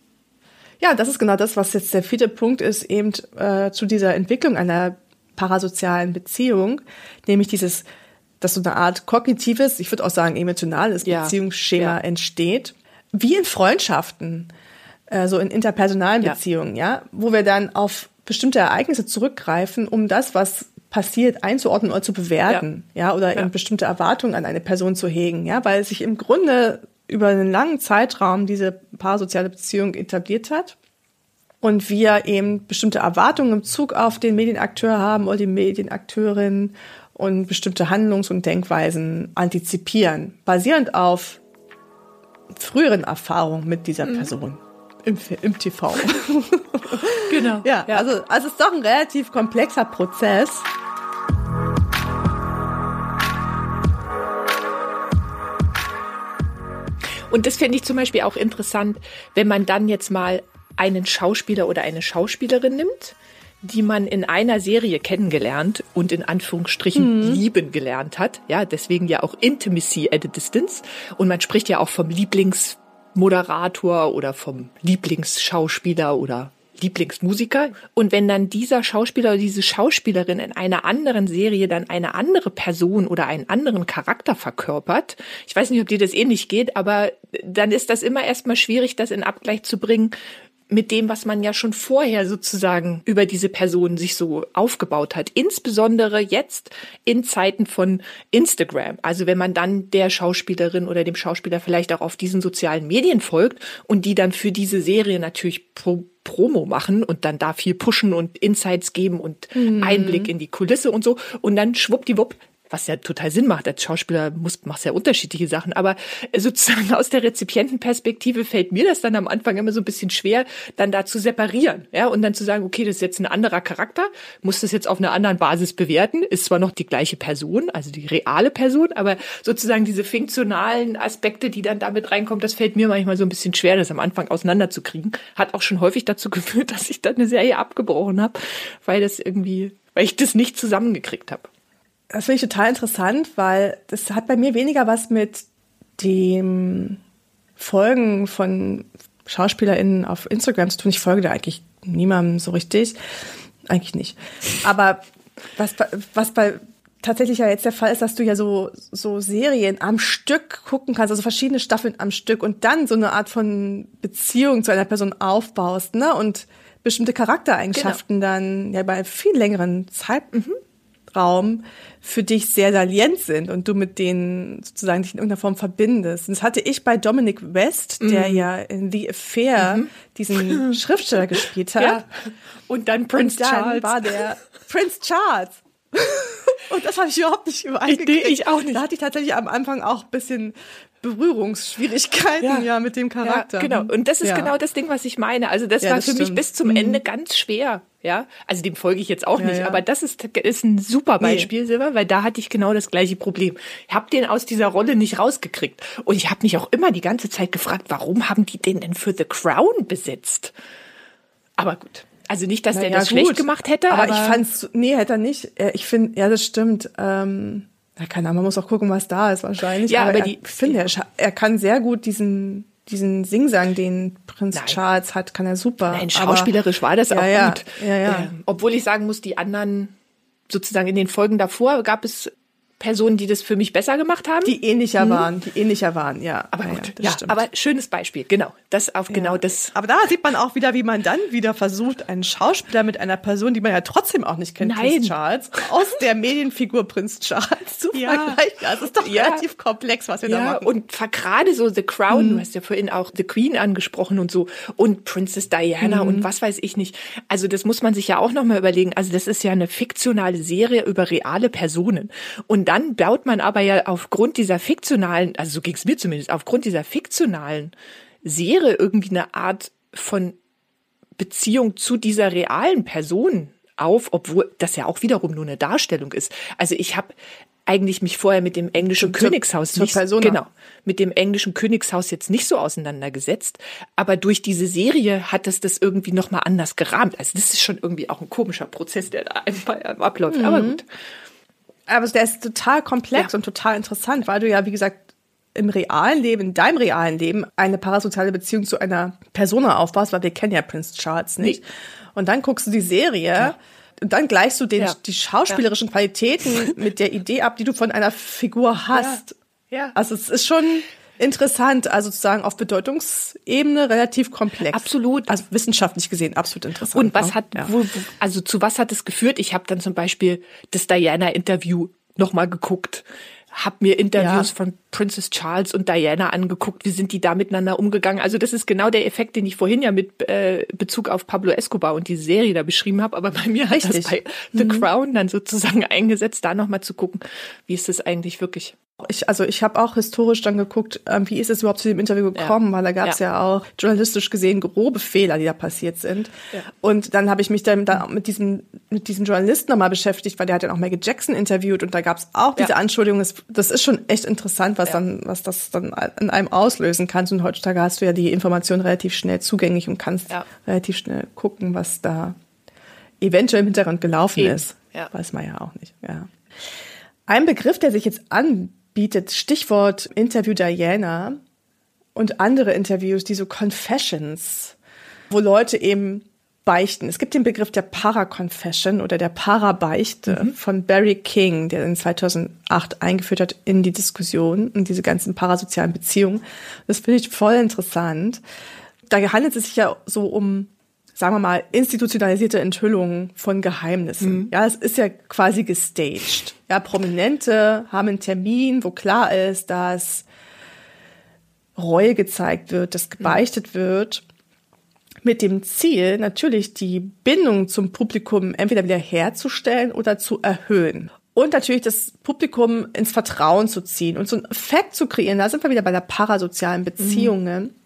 B: Ja, das ist genau das, was jetzt der vierte Punkt ist, eben äh, zu dieser Entwicklung einer parasozialen Beziehung, nämlich dieses dass so eine Art kognitives, ich würde auch sagen emotionales ja. Beziehungsschema ja. entsteht. Wie in Freundschaften, äh, so in interpersonalen ja. Beziehungen, ja, wo wir dann auf bestimmte Ereignisse zurückgreifen, um das, was passiert, einzuordnen oder zu bewerten, ja, ja oder ja. eben bestimmte Erwartungen an eine Person zu hegen, ja, weil sich im Grunde über einen langen Zeitraum diese parasoziale Beziehung etabliert hat. und wir eben bestimmte Erwartungen im Bezug auf den Medienakteur haben oder die Medienakteurin und bestimmte Handlungs- und Denkweisen antizipieren, basierend auf früheren Erfahrungen mit dieser Person im, im T V.
A: Genau.
B: Ja,
A: ja,
B: also, also es ist doch ein relativ komplexer Prozess.
A: Und das finde ich zum Beispiel auch interessant, wenn man dann jetzt mal einen Schauspieler oder eine Schauspielerin nimmt, die man in einer Serie kennengelernt und in Anführungsstrichen mhm. lieben gelernt hat. Ja, deswegen ja auch Intimacy at a Distance. Und man spricht ja auch vom Lieblingsmoderator oder vom Lieblingsschauspieler oder Lieblingsmusiker. Und wenn dann dieser Schauspieler oder diese Schauspielerin in einer anderen Serie dann eine andere Person oder einen anderen Charakter verkörpert, ich weiß nicht, ob dir das ähnlich geht, aber dann ist das immer erstmal schwierig, das in Abgleich zu bringen mit dem, was man ja schon vorher sozusagen über diese Person sich so aufgebaut hat. Insbesondere jetzt in Zeiten von Instagram. Also wenn man dann der Schauspielerin oder dem Schauspieler vielleicht auch auf diesen sozialen Medien folgt und die dann für diese Serie natürlich pro Promo machen und dann da viel pushen und Insights geben und mhm. Einblick in die Kulisse und so. Und dann schwuppdiwupp, was ja total Sinn macht. Als Schauspieler muss, machst ja unterschiedliche Sachen. Aber sozusagen aus der Rezipientenperspektive fällt mir das dann am Anfang immer so ein bisschen schwer, dann da zu separieren. Ja, und dann zu sagen, okay, das ist jetzt ein anderer Charakter, muss das jetzt auf einer anderen Basis bewerten, ist zwar noch die gleiche Person, also die reale Person, aber sozusagen diese fiktionalen Aspekte, die dann damit reinkommen, das fällt mir manchmal so ein bisschen schwer, das am Anfang auseinanderzukriegen. Hat auch schon häufig dazu geführt, dass ich dann eine Serie abgebrochen habe, weil das irgendwie, weil ich das nicht zusammengekriegt habe.
B: Das finde ich total interessant, weil das hat bei mir weniger was mit dem Folgen von SchauspielerInnen auf Instagram zu tun. Ich folge da eigentlich niemandem so richtig. Eigentlich nicht. Aber was, was bei tatsächlich ja jetzt der Fall ist, dass du ja so, so Serien am Stück gucken kannst, also verschiedene Staffeln am Stück und dann so eine Art von Beziehung zu einer Person aufbaust, ne? Und bestimmte Charaktereigenschaften genau. dann ja bei viel längeren Zeitraum mhm. für dich sehr salient sind und du mit denen sozusagen dich in irgendeiner Form verbindest. Und das hatte ich bei Dominic West, der mhm. ja in The Affair mhm. diesen Schriftsteller gespielt hat. Ja.
A: Und dann Prince
B: und dann
A: Charles.
B: war der Prince Charles. Und das habe ich überhaupt nicht übereingekriegt.
A: Ich auch nicht.
B: Da hatte ich tatsächlich am Anfang auch ein bisschen Berührungsschwierigkeiten ja, ja mit dem Charakter.
A: Ja, genau. Und das ist ja. genau das Ding, was ich meine. Also das ja, war das für stimmt. mich bis zum mhm. Ende ganz schwer. Ja, also dem folge ich jetzt auch ja, nicht. Ja. Aber das ist, ist ein super Beispiel, nee. Silber, weil da hatte ich genau das gleiche Problem. Ich habe den aus dieser Rolle nicht rausgekriegt. Und ich habe mich auch immer die ganze Zeit gefragt, warum haben die den denn für The Crown besetzt? Aber gut. Also nicht, dass Na der ja, das gut. schlecht gemacht hätte.
B: Aber, aber ich fand's, nee, hätte er nicht. Ich finde, ja, das stimmt. Ähm, ja, keine Ahnung, man muss auch gucken, was da ist wahrscheinlich.
A: Ja, aber, aber
B: die, ich finde, er, er kann sehr gut diesen, diesen Singsang, den Prinz Nein. Charles hat, kann er super.
A: Nein, schauspielerisch aber, war das auch
B: ja,
A: gut.
B: Ja, ja, ja.
A: Ähm, obwohl ich sagen muss, die anderen, sozusagen in den Folgen davor, gab es Personen, die das für mich besser gemacht haben.
B: Die ähnlicher hm. waren, die ähnlicher waren, ja.
A: Aber gut,
B: ja, das
A: ja,
B: stimmt.
A: aber schönes Beispiel, genau. Das auf ja. genau das.
B: Aber da sieht man auch wieder, wie man dann wieder versucht, einen Schauspieler mit einer Person, die man ja trotzdem auch nicht kennt,
A: Nein.
B: Prinz Charles, aus der Medienfigur Prinz Charles zu ja. vergleichen. Das ist doch ja. relativ komplex, was wir
A: ja,
B: da machen.
A: Und gerade so The Crown,
B: mhm.
A: du hast ja vorhin auch The Queen angesprochen und so und Princess Diana mhm. und was weiß ich nicht. Also das muss man sich ja auch nochmal überlegen. Also das ist ja eine fiktionale Serie über reale Personen. Und dann baut man aber ja aufgrund dieser fiktionalen, also so ging es mir zumindest, aufgrund dieser fiktionalen Serie irgendwie eine Art von Beziehung zu dieser realen Person auf, obwohl das ja auch wiederum nur eine Darstellung ist. Also ich habe eigentlich mich vorher mit dem englischen zur, Königshaus
B: zur
A: nicht,
B: Persona.
A: genau, mit dem englischen Königshaus jetzt nicht so auseinandergesetzt, aber durch diese Serie hat es das irgendwie noch mal anders gerahmt. Also das ist schon irgendwie auch ein komischer Prozess, der da einfach abläuft, mhm. aber gut.
B: Aber der ist total komplex ja. und total interessant, weil du ja, wie gesagt, im realen Leben, in deinem realen Leben, eine parasoziale Beziehung zu einer Persona aufbaust, weil wir kennen ja Prince Charles nicht. Nee. Und dann guckst du die Serie ja. und dann gleichst du den, ja. die schauspielerischen ja. Qualitäten mit der Idee ab, die du von einer Figur hast.
A: Ja. Ja.
B: Also es ist schon interessant, also sozusagen auf Bedeutungsebene relativ komplex.
A: Absolut.
B: Also wissenschaftlich gesehen absolut interessant.
A: Und was
B: ne?
A: hat,
B: ja.
A: wo, also zu was hat es geführt? Ich habe dann zum Beispiel das Diana-Interview nochmal geguckt. habe mir Interviews
B: ja.
A: von Princess Charles und Diana angeguckt, wie sind die da miteinander umgegangen. Also das ist genau der Effekt, den ich vorhin ja mit äh, Bezug auf Pablo Escobar und die Serie da beschrieben habe, aber bei mir hat
B: Richtig.
A: das bei The mhm. Crown dann sozusagen eingesetzt, da nochmal zu gucken, wie ist das eigentlich wirklich.
B: Ich, also ich habe auch historisch dann geguckt, ähm, wie ist es überhaupt zu dem Interview gekommen, ja. weil da gab es ja. ja auch journalistisch gesehen grobe Fehler, die da passiert sind. Ja. Und dann habe ich mich dann da mit diesem mit diesem Journalisten nochmal beschäftigt, weil der hat dann auch Maggie Jackson interviewt und da gab es auch diese ja. Anschuldigung. Das, das ist schon echt interessant, was ja. dann was das dann in einem auslösen kann. Und heutzutage hast du ja die Information relativ schnell zugänglich und kannst ja. relativ schnell gucken, was da eventuell im Hintergrund gelaufen Eben. ist. Ja. Weiß man ja auch nicht. Ja. Ein Begriff, der sich jetzt anbietet, bietet Stichwort Interview Diana und andere Interviews, die so Confessions, wo Leute eben beichten. Es gibt den Begriff der Para-Confession oder der Para-Beichte mhm. von Barry King, der in zweitausendacht eingeführt hat in die Diskussion und diese ganzen parasozialen Beziehungen. Das finde ich voll interessant. Da handelt es sich ja so um, sagen wir mal, institutionalisierte Enthüllungen von Geheimnissen. Mhm. Ja, es ist ja quasi gestaged. Ja, Prominente haben einen Termin, wo klar ist, dass Reue gezeigt wird, dass gebeichtet mhm. wird, mit dem Ziel, natürlich die Bindung zum Publikum entweder wieder herzustellen oder zu erhöhen. Und natürlich das Publikum ins Vertrauen zu ziehen und so einen Effekt zu kreieren. Da sind wir wieder bei der parasozialen Beziehungen, mhm.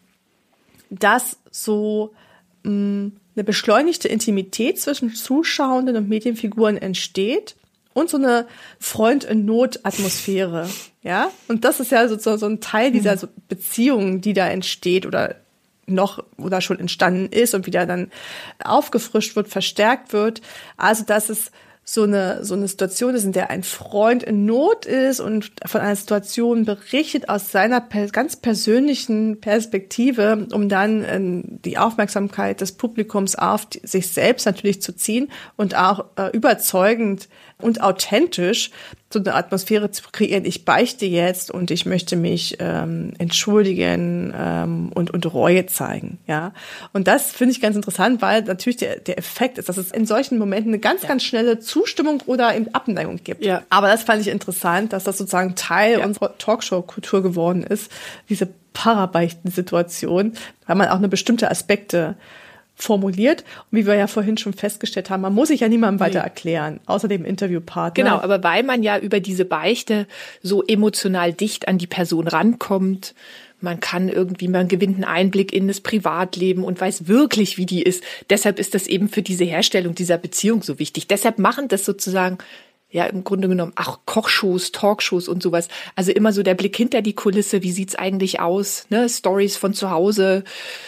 B: dass so mh, eine beschleunigte Intimität zwischen Zuschauenden und Medienfiguren entsteht und so eine Freund-in-Not-Atmosphäre, ja. Und das ist ja so, so ein Teil dieser so Beziehung, die da entsteht oder noch oder schon entstanden ist und wieder dann aufgefrischt wird, verstärkt wird. Also, dass es so eine, so eine Situation ist, in der ein Freund in Not ist und von einer Situation berichtet aus seiner per- ganz persönlichen Perspektive, um dann äh, die Aufmerksamkeit des Publikums auf die, sich selbst natürlich zu ziehen und auch äh, überzeugend und authentisch so eine Atmosphäre zu kreieren. Ich beichte jetzt und ich möchte mich ähm, entschuldigen ähm, und, und Reue zeigen. Ja, und das finde ich ganz interessant, weil natürlich der, der Effekt ist, dass es in solchen Momenten eine ganz, ja. ganz schnelle Zustimmung oder eben Abneigung gibt. Ja. Aber das fand ich interessant, dass das sozusagen Teil ja. unserer Talkshow-Kultur geworden ist, diese Parabeichten-Situation, weil man auch eine bestimmte Aspekte formuliert. Und wie wir ja vorhin schon festgestellt haben, man muss sich ja niemandem weiter erklären, außer dem Interviewpartner.
A: Genau, aber weil man ja über diese Beichte so emotional dicht an die Person rankommt, man kann irgendwie, man gewinnt einen Einblick in das Privatleben und weiß wirklich, wie die ist. Deshalb ist das eben für diese Herstellung dieser Beziehung so wichtig. Deshalb machen das sozusagen ja im Grunde genommen auch Kochshows, Talkshows und sowas. Also immer so der Blick hinter die Kulisse, wie sieht's eigentlich aus, ne? Stories von zu Hause,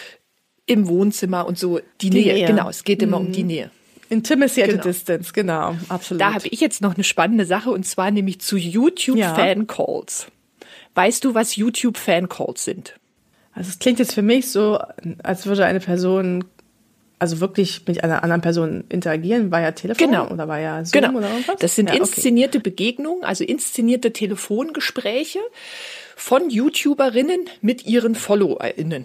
A: im Wohnzimmer und so, die, die Nähe. Nähe. Genau, es geht immer mhm. um die Nähe.
B: Intimacy at
A: genau.
B: a distance, genau, absolut.
A: Da habe ich jetzt noch eine spannende Sache und zwar nämlich zu YouTube-Fan-Calls. Ja. Weißt du, was YouTube-Fan-Calls sind?
B: Also es klingt jetzt für mich so, als würde eine Person also wirklich mit einer anderen Person interagieren, via Telefon
A: genau.
B: oder via Zoom
A: genau.
B: oder irgendwas?
A: Das sind
B: ja, okay.
A: inszenierte Begegnungen, also inszenierte Telefongespräche von YouTuberinnen mit ihren FollowerInnen.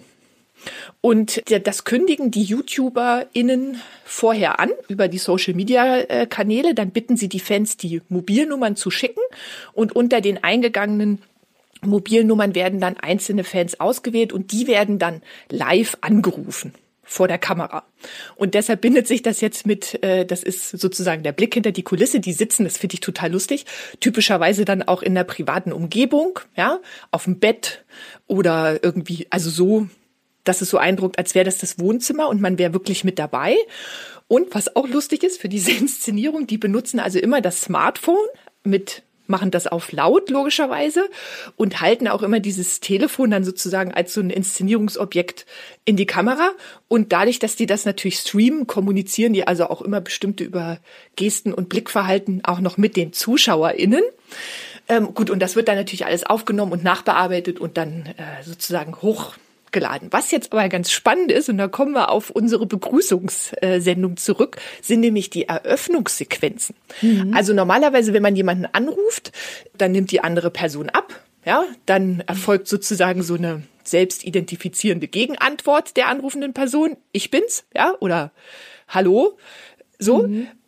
A: Und das kündigen die YouTuberInnen vorher an über die Social-Media-Kanäle. Dann bitten sie die Fans, die Mobilnummern zu schicken. Und unter den eingegangenen Mobilnummern werden dann einzelne Fans ausgewählt und die werden dann live angerufen vor der Kamera. Und deshalb bindet sich das jetzt mit, äh, das ist sozusagen der Blick hinter die Kulisse, die sitzen, das finde ich total lustig, typischerweise dann auch in der privaten Umgebung, ja, auf dem Bett oder irgendwie, also so, dass es so eindruckt, als wäre das das Wohnzimmer und man wäre wirklich mit dabei. Und was auch lustig ist für diese Inszenierung, die benutzen also immer das Smartphone mit, machen das auf laut logischerweise und halten auch immer dieses Telefon dann sozusagen als so ein Inszenierungsobjekt in die Kamera. Und dadurch, dass die das natürlich streamen, kommunizieren die also auch immer bestimmte über Gesten und Blickverhalten auch noch mit den ZuschauerInnen. Ähm, gut, und das wird dann natürlich alles aufgenommen und nachbearbeitet und dann äh, sozusagen hoch geladen. Was jetzt aber ganz spannend ist, und da kommen wir auf unsere Begrüßungssendung zurück, sind nämlich die Eröffnungssequenzen. Mhm. Also normalerweise, wenn man jemanden anruft, dann nimmt die andere Person ab, ja, dann erfolgt sozusagen so eine selbstidentifizierende Gegenantwort der anrufenden Person. Ich bin's, ja, oder Hallo, so. Mhm.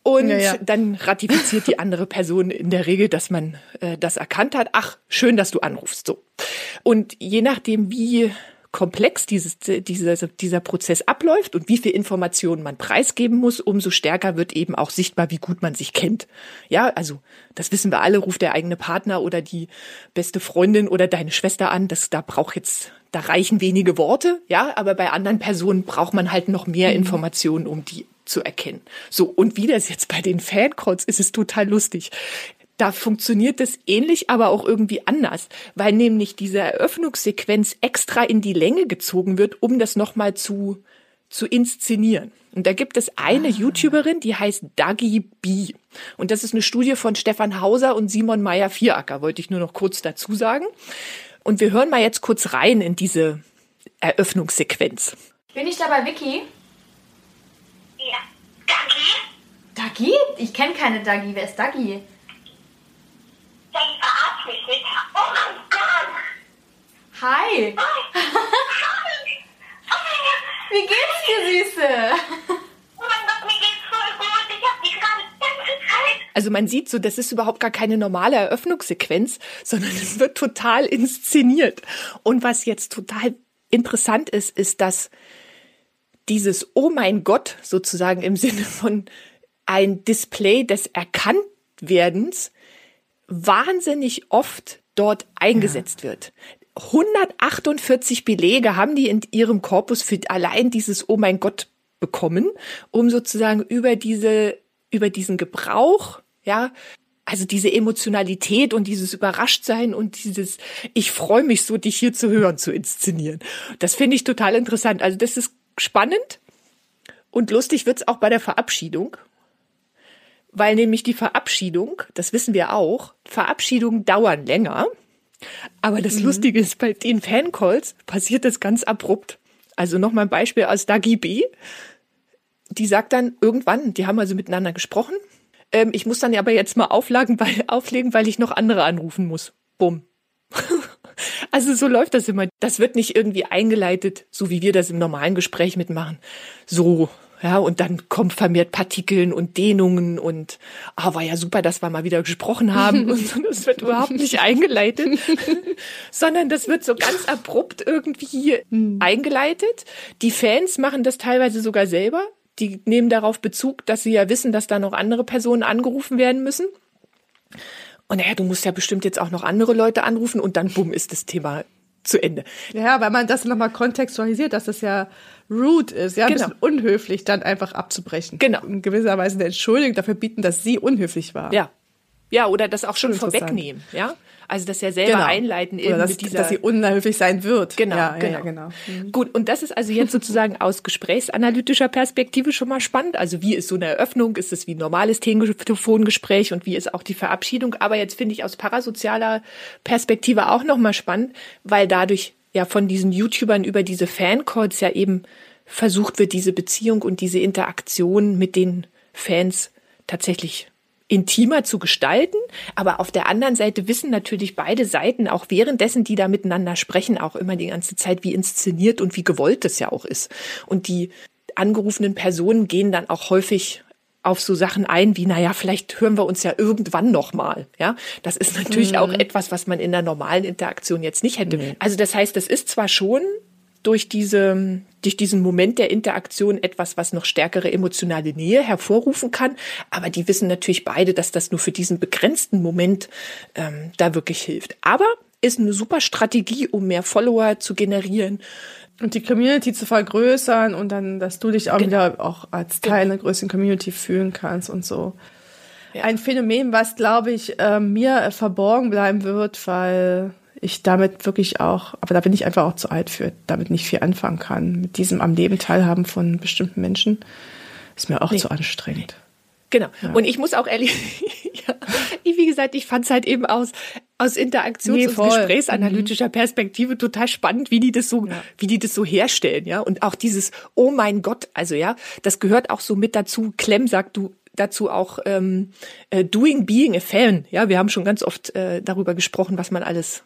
A: Und
B: ja, ja.
A: dann ratifiziert die andere Person in der Regel, dass man äh, das erkannt hat. Ach, schön, dass du anrufst. So. Und je nachdem, wie komplex dieses, dieser, dieser Prozess abläuft und wie viel Informationen man preisgeben muss, umso stärker wird eben auch sichtbar, wie gut man sich kennt. Ja, also das wissen wir alle, ruft der eigene Partner oder die beste Freundin oder deine Schwester an. Das, da braucht jetzt, da reichen wenige Worte, ja, aber bei anderen Personen braucht man halt noch mehr mhm. Informationen, um die zu erkennen. So, und wie das jetzt bei den Fancalls ist, ist es total lustig. Da funktioniert es ähnlich, aber auch irgendwie anders, weil nämlich diese Eröffnungssequenz extra in die Länge gezogen wird, um das nochmal zu, zu inszenieren. Und da gibt es eine ah. YouTuberin, die heißt Dagi B. Und das ist eine Studie von Stefan Hauser und Simon Meyer-Vieracker, wollte ich nur noch kurz dazu sagen. Und wir hören mal jetzt kurz rein in diese Eröffnungssequenz.
C: Bin ich da bei Vicky?
D: Ja. Dagi?
C: Dagi? Ich kenne keine Dagi. Wer ist Dagi?
D: Dagi verarscht mich nicht. Oh mein Gott.
C: Hi.
D: Oh. Hi. Oh
C: Wie geht's dir, Süße?
D: Oh mein Gott, mir geht's voll gut. Ich hab dich gerade die ganze Zeit.
A: Also man sieht so, das ist überhaupt gar keine normale Eröffnungssequenz, sondern es wird total inszeniert. Und was jetzt total interessant ist, ist, dass dieses Oh mein Gott sozusagen im Sinne von ein Display des Erkanntwerdens wahnsinnig oft dort eingesetzt ja. wird. hundertachtundvierzig Belege haben die in ihrem Korpus für allein dieses Oh mein Gott bekommen, um sozusagen über diese, über diesen Gebrauch, ja, also diese Emotionalität und dieses Überraschtsein und dieses Ich freue mich so, dich hier zu hören, zu inszenieren. Das finde ich total interessant. Also das ist spannend und lustig wird's auch bei der Verabschiedung. Weil nämlich die Verabschiedung, das wissen wir auch, Verabschiedungen dauern länger. Aber das mhm. Lustige ist, bei den Fancalls passiert das ganz abrupt. Also nochmal ein Beispiel aus Dagi B. Die sagt dann irgendwann, die haben also miteinander gesprochen, ähm, ich muss dann aber jetzt mal auflagen, weil, auflegen, weil ich noch andere anrufen muss. Bumm. Also so läuft das immer. Das wird nicht irgendwie eingeleitet, so wie wir das im normalen Gespräch mitmachen. So. Ja, und dann kommen vermehrt Partikeln und Dehnungen und ah, war ja super, dass wir mal wieder gesprochen haben. Und das wird überhaupt nicht eingeleitet, sondern das wird so ganz abrupt irgendwie hm. eingeleitet. Die Fans machen das teilweise sogar selber. Die nehmen darauf Bezug, dass sie ja wissen, dass da noch andere Personen angerufen werden müssen. Und naja, du musst ja bestimmt jetzt auch noch andere Leute anrufen und dann bumm ist das Thema zu Ende.
B: Ja, weil man das nochmal kontextualisiert, dass das ja rude ist, ja, ein
A: genau.
B: bisschen unhöflich, dann einfach abzubrechen.
A: Genau.
B: In gewisser Weise eine Entschuldigung dafür bieten, dass sie unhöflich war.
A: Ja. Ja, oder das auch schon vorwegnehmen, ja. Also das ja selber
B: genau.
A: einleiten eben
B: oder dass,
A: mit dieser,
B: dass sie unhöflich sein wird.
A: Genau,
B: ja,
A: genau.
B: Ja, ja, genau. Mhm.
A: Gut, und das ist also jetzt sozusagen aus gesprächsanalytischer Perspektive schon mal spannend. Also wie ist so eine Eröffnung? Ist es wie ein normales Telefongespräch und wie ist auch die Verabschiedung? Aber jetzt finde ich aus parasozialer Perspektive auch noch mal spannend, weil dadurch ja von diesen YouTubern über diese Fancalls ja eben versucht wird, diese Beziehung und diese Interaktion mit den Fans tatsächlich intimer zu gestalten, aber auf der anderen Seite wissen natürlich beide Seiten, auch währenddessen, die da miteinander sprechen, auch immer die ganze Zeit, wie inszeniert und wie gewollt das ja auch ist. Und die angerufenen Personen gehen dann auch häufig auf so Sachen ein, wie, naja, vielleicht hören wir uns ja irgendwann nochmal, ja. Das ist natürlich mhm. auch etwas, was man in der normalen Interaktion jetzt nicht hätte. Mhm. Also das heißt, das ist zwar schon durch diese, durch diesen Moment der Interaktion etwas, was noch stärkere emotionale Nähe hervorrufen kann. Aber die wissen natürlich beide, dass das nur für diesen begrenzten Moment ähm, da wirklich hilft. Aber ist eine super Strategie, um mehr Follower zu generieren.
B: Und die Community zu vergrößern und dann, dass du dich auch genau. wieder auch als Teil einer größeren Community fühlen kannst und so. Ja. Ein Phänomen, was, glaube ich, äh, mir verborgen bleiben wird, weil ich damit wirklich auch, aber da bin ich einfach auch zu alt für, damit nicht viel anfangen kann. Mit diesem am Leben teilhaben von bestimmten Menschen ist mir auch nee. zu anstrengend.
A: Genau. Ja. Und ich muss auch ehrlich, ja, wie gesagt, ich fand es halt eben aus, aus Interaktions- nee, und gesprächsanalytischer mhm. Perspektive total spannend, wie die das so, ja. wie die das so herstellen, ja. Und auch dieses, oh mein Gott, also ja, das gehört auch so mit dazu. Clem sagt du dazu auch, ähm, äh, doing, being a fan. Ja, wir haben schon ganz oft äh, darüber gesprochen, was man alles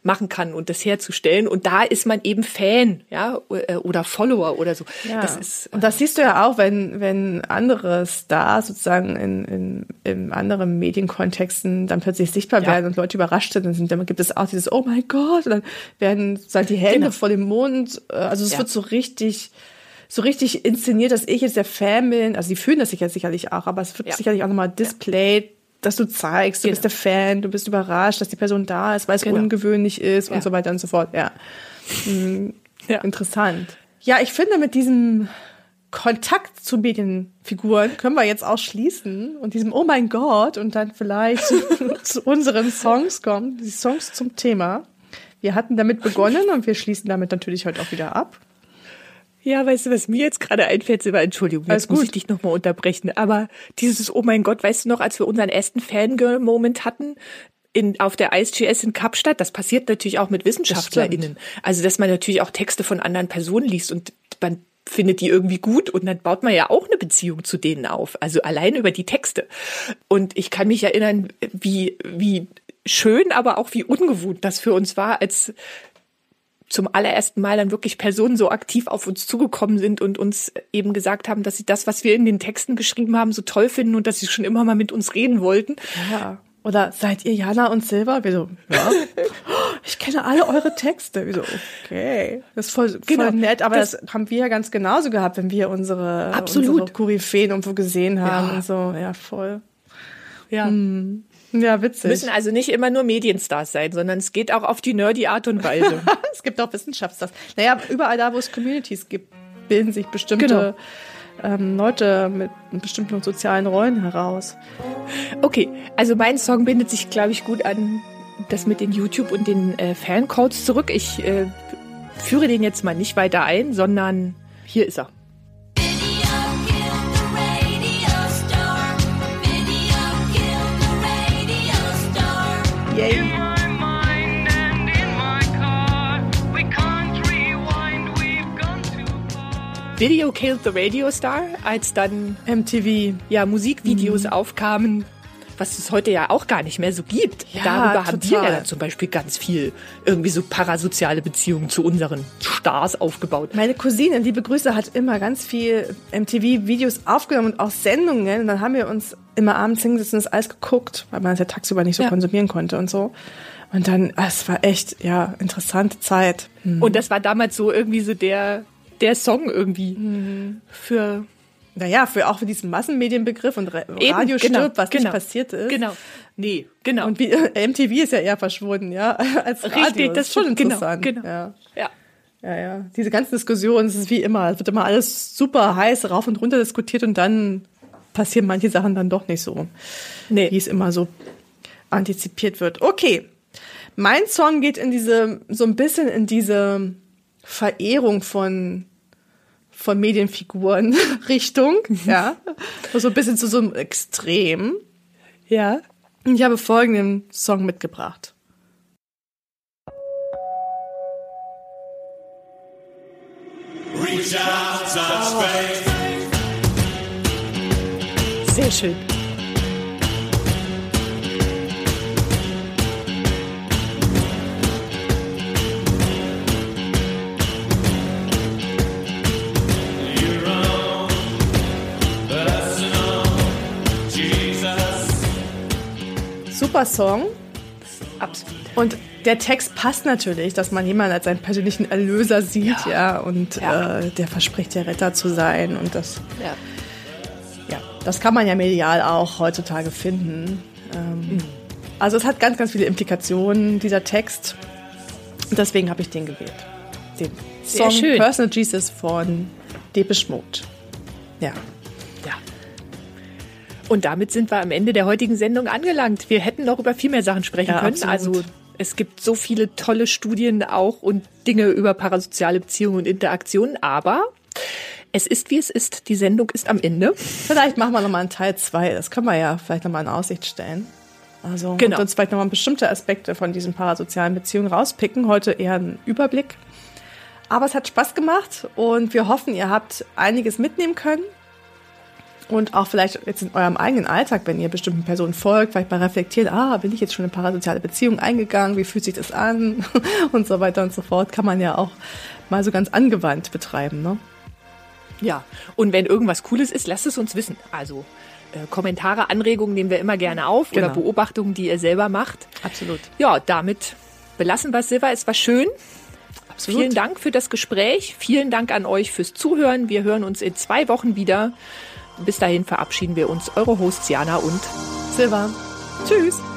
A: machen kann und das herzustellen. Und da ist man eben Fan, ja, oder Follower oder so.
B: Ja.
A: Das ist,
B: und das siehst du ja auch, wenn wenn andere Stars sozusagen in, in, in anderen Medienkontexten dann plötzlich sichtbar
A: ja.
B: werden und Leute überrascht sind, dann, sind, dann gibt es auch dieses Oh mein Gott, und dann werden sozusagen die Hände
A: genau.
B: vor dem Mund, also es
A: ja.
B: wird so richtig so richtig inszeniert, dass ich jetzt der Fan bin, also die fühlen das sicher sicherlich auch, aber es wird ja. sicherlich auch nochmal displayed, dass du zeigst, du genau. bist der Fan, du bist überrascht, dass die Person da ist, weil es genau. ungewöhnlich ist ja. und so weiter und so fort. Ja. Mhm. ja, interessant. Ja, ich finde, mit diesem Kontakt zu Medienfiguren können wir jetzt auch schließen und diesem Oh mein Gott und dann vielleicht zu unseren Songs kommen, die Songs zum Thema. Wir hatten damit begonnen und wir schließen damit natürlich heute auch wieder ab.
A: Ja, weißt du, was mir jetzt gerade einfällt, Silber, Entschuldigung, jetzt muss ich dich nochmal unterbrechen, aber dieses Oh mein Gott, weißt du noch, als wir unseren ersten Fangirl-Moment hatten in, auf der I S G S in Kapstadt, das passiert natürlich auch mit WissenschaftlerInnen. Das also, dass man natürlich auch Texte von anderen Personen liest und man findet die irgendwie gut und dann baut man ja auch eine Beziehung zu denen auf, also allein über die Texte. Und ich kann mich erinnern, wie, wie schön, aber auch wie ungewohnt das für uns war, als zum allerersten Mal dann wirklich Personen so aktiv auf uns zugekommen sind und uns eben gesagt haben, dass sie das, was wir in den Texten geschrieben haben, so toll finden und dass sie schon immer mal mit uns reden wollten.
B: Ja. Oder seid ihr Jana und Silber? Wir so, ja. Ich kenne alle eure Texte. Wir so, okay. Das ist voll, voll genau. nett, aber das, das haben wir ja ganz genauso gehabt, wenn wir unsere, unsere Koryphäen irgendwo gesehen haben. Ja. Und so, ja, voll.
A: Ja.
B: Hm. Ja, witzig.
A: Müssen also nicht immer nur Medienstars sein, sondern es geht auch auf die nerdy Art und Weise.
B: Es gibt auch Wissenschaftsstars. Naja, überall da, wo es Communities gibt, bilden sich bestimmte genau. ähm, Leute mit bestimmten sozialen Rollen heraus.
A: Okay, also mein Song bindet sich, glaube ich, gut an das mit den YouTube und den äh, Fancodes zurück. Ich äh, führe den jetzt mal nicht weiter ein, sondern hier ist er.
B: Yay.
A: Video Killed the Radio Star, als dann
B: M T V,
A: ja, Musikvideos mhm. aufkamen, was es heute ja auch gar nicht mehr so gibt.
B: Ja,
A: Darüber
B: total.
A: haben wir ja dann zum Beispiel ganz viel irgendwie so parasoziale Beziehungen zu unseren Stars aufgebaut.
B: Meine Cousine, liebe Grüße, hat immer ganz viel M T V-Videos aufgenommen und auch Sendungen. Und dann haben wir uns immer abends hingesessen und das alles geguckt, weil man es ja tagsüber nicht so ja. konsumieren konnte und so. Und dann, es war echt, ja, interessante Zeit.
A: Mhm. Und das war damals so irgendwie so der, der Song irgendwie mhm. für...
B: Naja, für, auch für diesen Massenmedienbegriff und Radio
A: Eben, genau,
B: stirbt, was
A: genau,
B: nicht passiert ist.
A: Genau, nee, genau.
B: Und wie, M T V ist ja eher verschwunden, ja, als Radio.
A: Richtig, das ist schon interessant.
B: Genau, genau. Ja.
A: Ja.
B: Ja, ja. Diese ganzen Diskussionen, es ist wie immer, es wird immer alles super heiß rauf und runter diskutiert und dann passieren manche Sachen dann doch nicht so, nee. wie es immer so antizipiert wird. Okay, mein Song geht in diese, so ein bisschen in diese Verehrung von von Medienfiguren Richtung, ja, so ein bisschen zu so einem Extrem.
A: Ja.
B: Und ich habe folgenden Song mitgebracht.
E: Reach out, touch faith.
A: Sehr schön.
B: Super Song.
A: Absolut.
B: Und der Text passt natürlich, dass man jemanden als seinen persönlichen Erlöser sieht, ja, ja und ja. Äh, der verspricht, der Retter zu sein. Und das,
A: ja.
B: ja, das kann man ja medial auch heutzutage finden. Ähm, mhm. Also es hat ganz, ganz viele Implikationen, dieser Text. Und deswegen habe ich den gewählt. Den
A: Sehr
B: Song
A: schön.
B: Personal Jesus von Depeche Mode. Ja.
A: Ja. Und damit sind wir am Ende der heutigen Sendung angelangt. Wir hätten noch über viel mehr Sachen sprechen
B: ja,
A: können.
B: Absolut.
A: Also es gibt so viele tolle Studien auch und Dinge über parasoziale Beziehungen und Interaktionen. Aber es ist, wie es ist. Die Sendung ist am Ende.
B: Vielleicht machen wir nochmal einen Teil zwei. Das können wir ja vielleicht nochmal in Aussicht stellen. Also
A: genau.
B: Und uns vielleicht nochmal bestimmte Aspekte von diesen parasozialen Beziehungen rauspicken. Heute eher ein Überblick. Aber es hat Spaß gemacht und wir hoffen, ihr habt einiges mitnehmen können. Und auch vielleicht jetzt in eurem eigenen Alltag, wenn ihr bestimmten Personen folgt, vielleicht mal reflektiert, ah, bin ich jetzt schon in eine parasoziale Beziehung eingegangen, wie fühlt sich das an und so weiter und so fort, kann man ja auch mal so ganz angewandt betreiben, ne?
A: Ja, und wenn irgendwas Cooles ist, lasst es uns wissen. Also äh, Kommentare, Anregungen nehmen wir immer gerne auf
B: Genau.
A: oder Beobachtungen, die ihr selber macht.
B: Absolut.
A: Ja, damit belassen wir es, Silva. Es war schön.
B: Absolut.
A: Vielen Dank für das Gespräch. Vielen Dank an euch fürs Zuhören. Wir hören uns in zwei Wochen wieder. Bis dahin verabschieden wir uns, eure Hosts Jana und
B: Silva. Tschüss.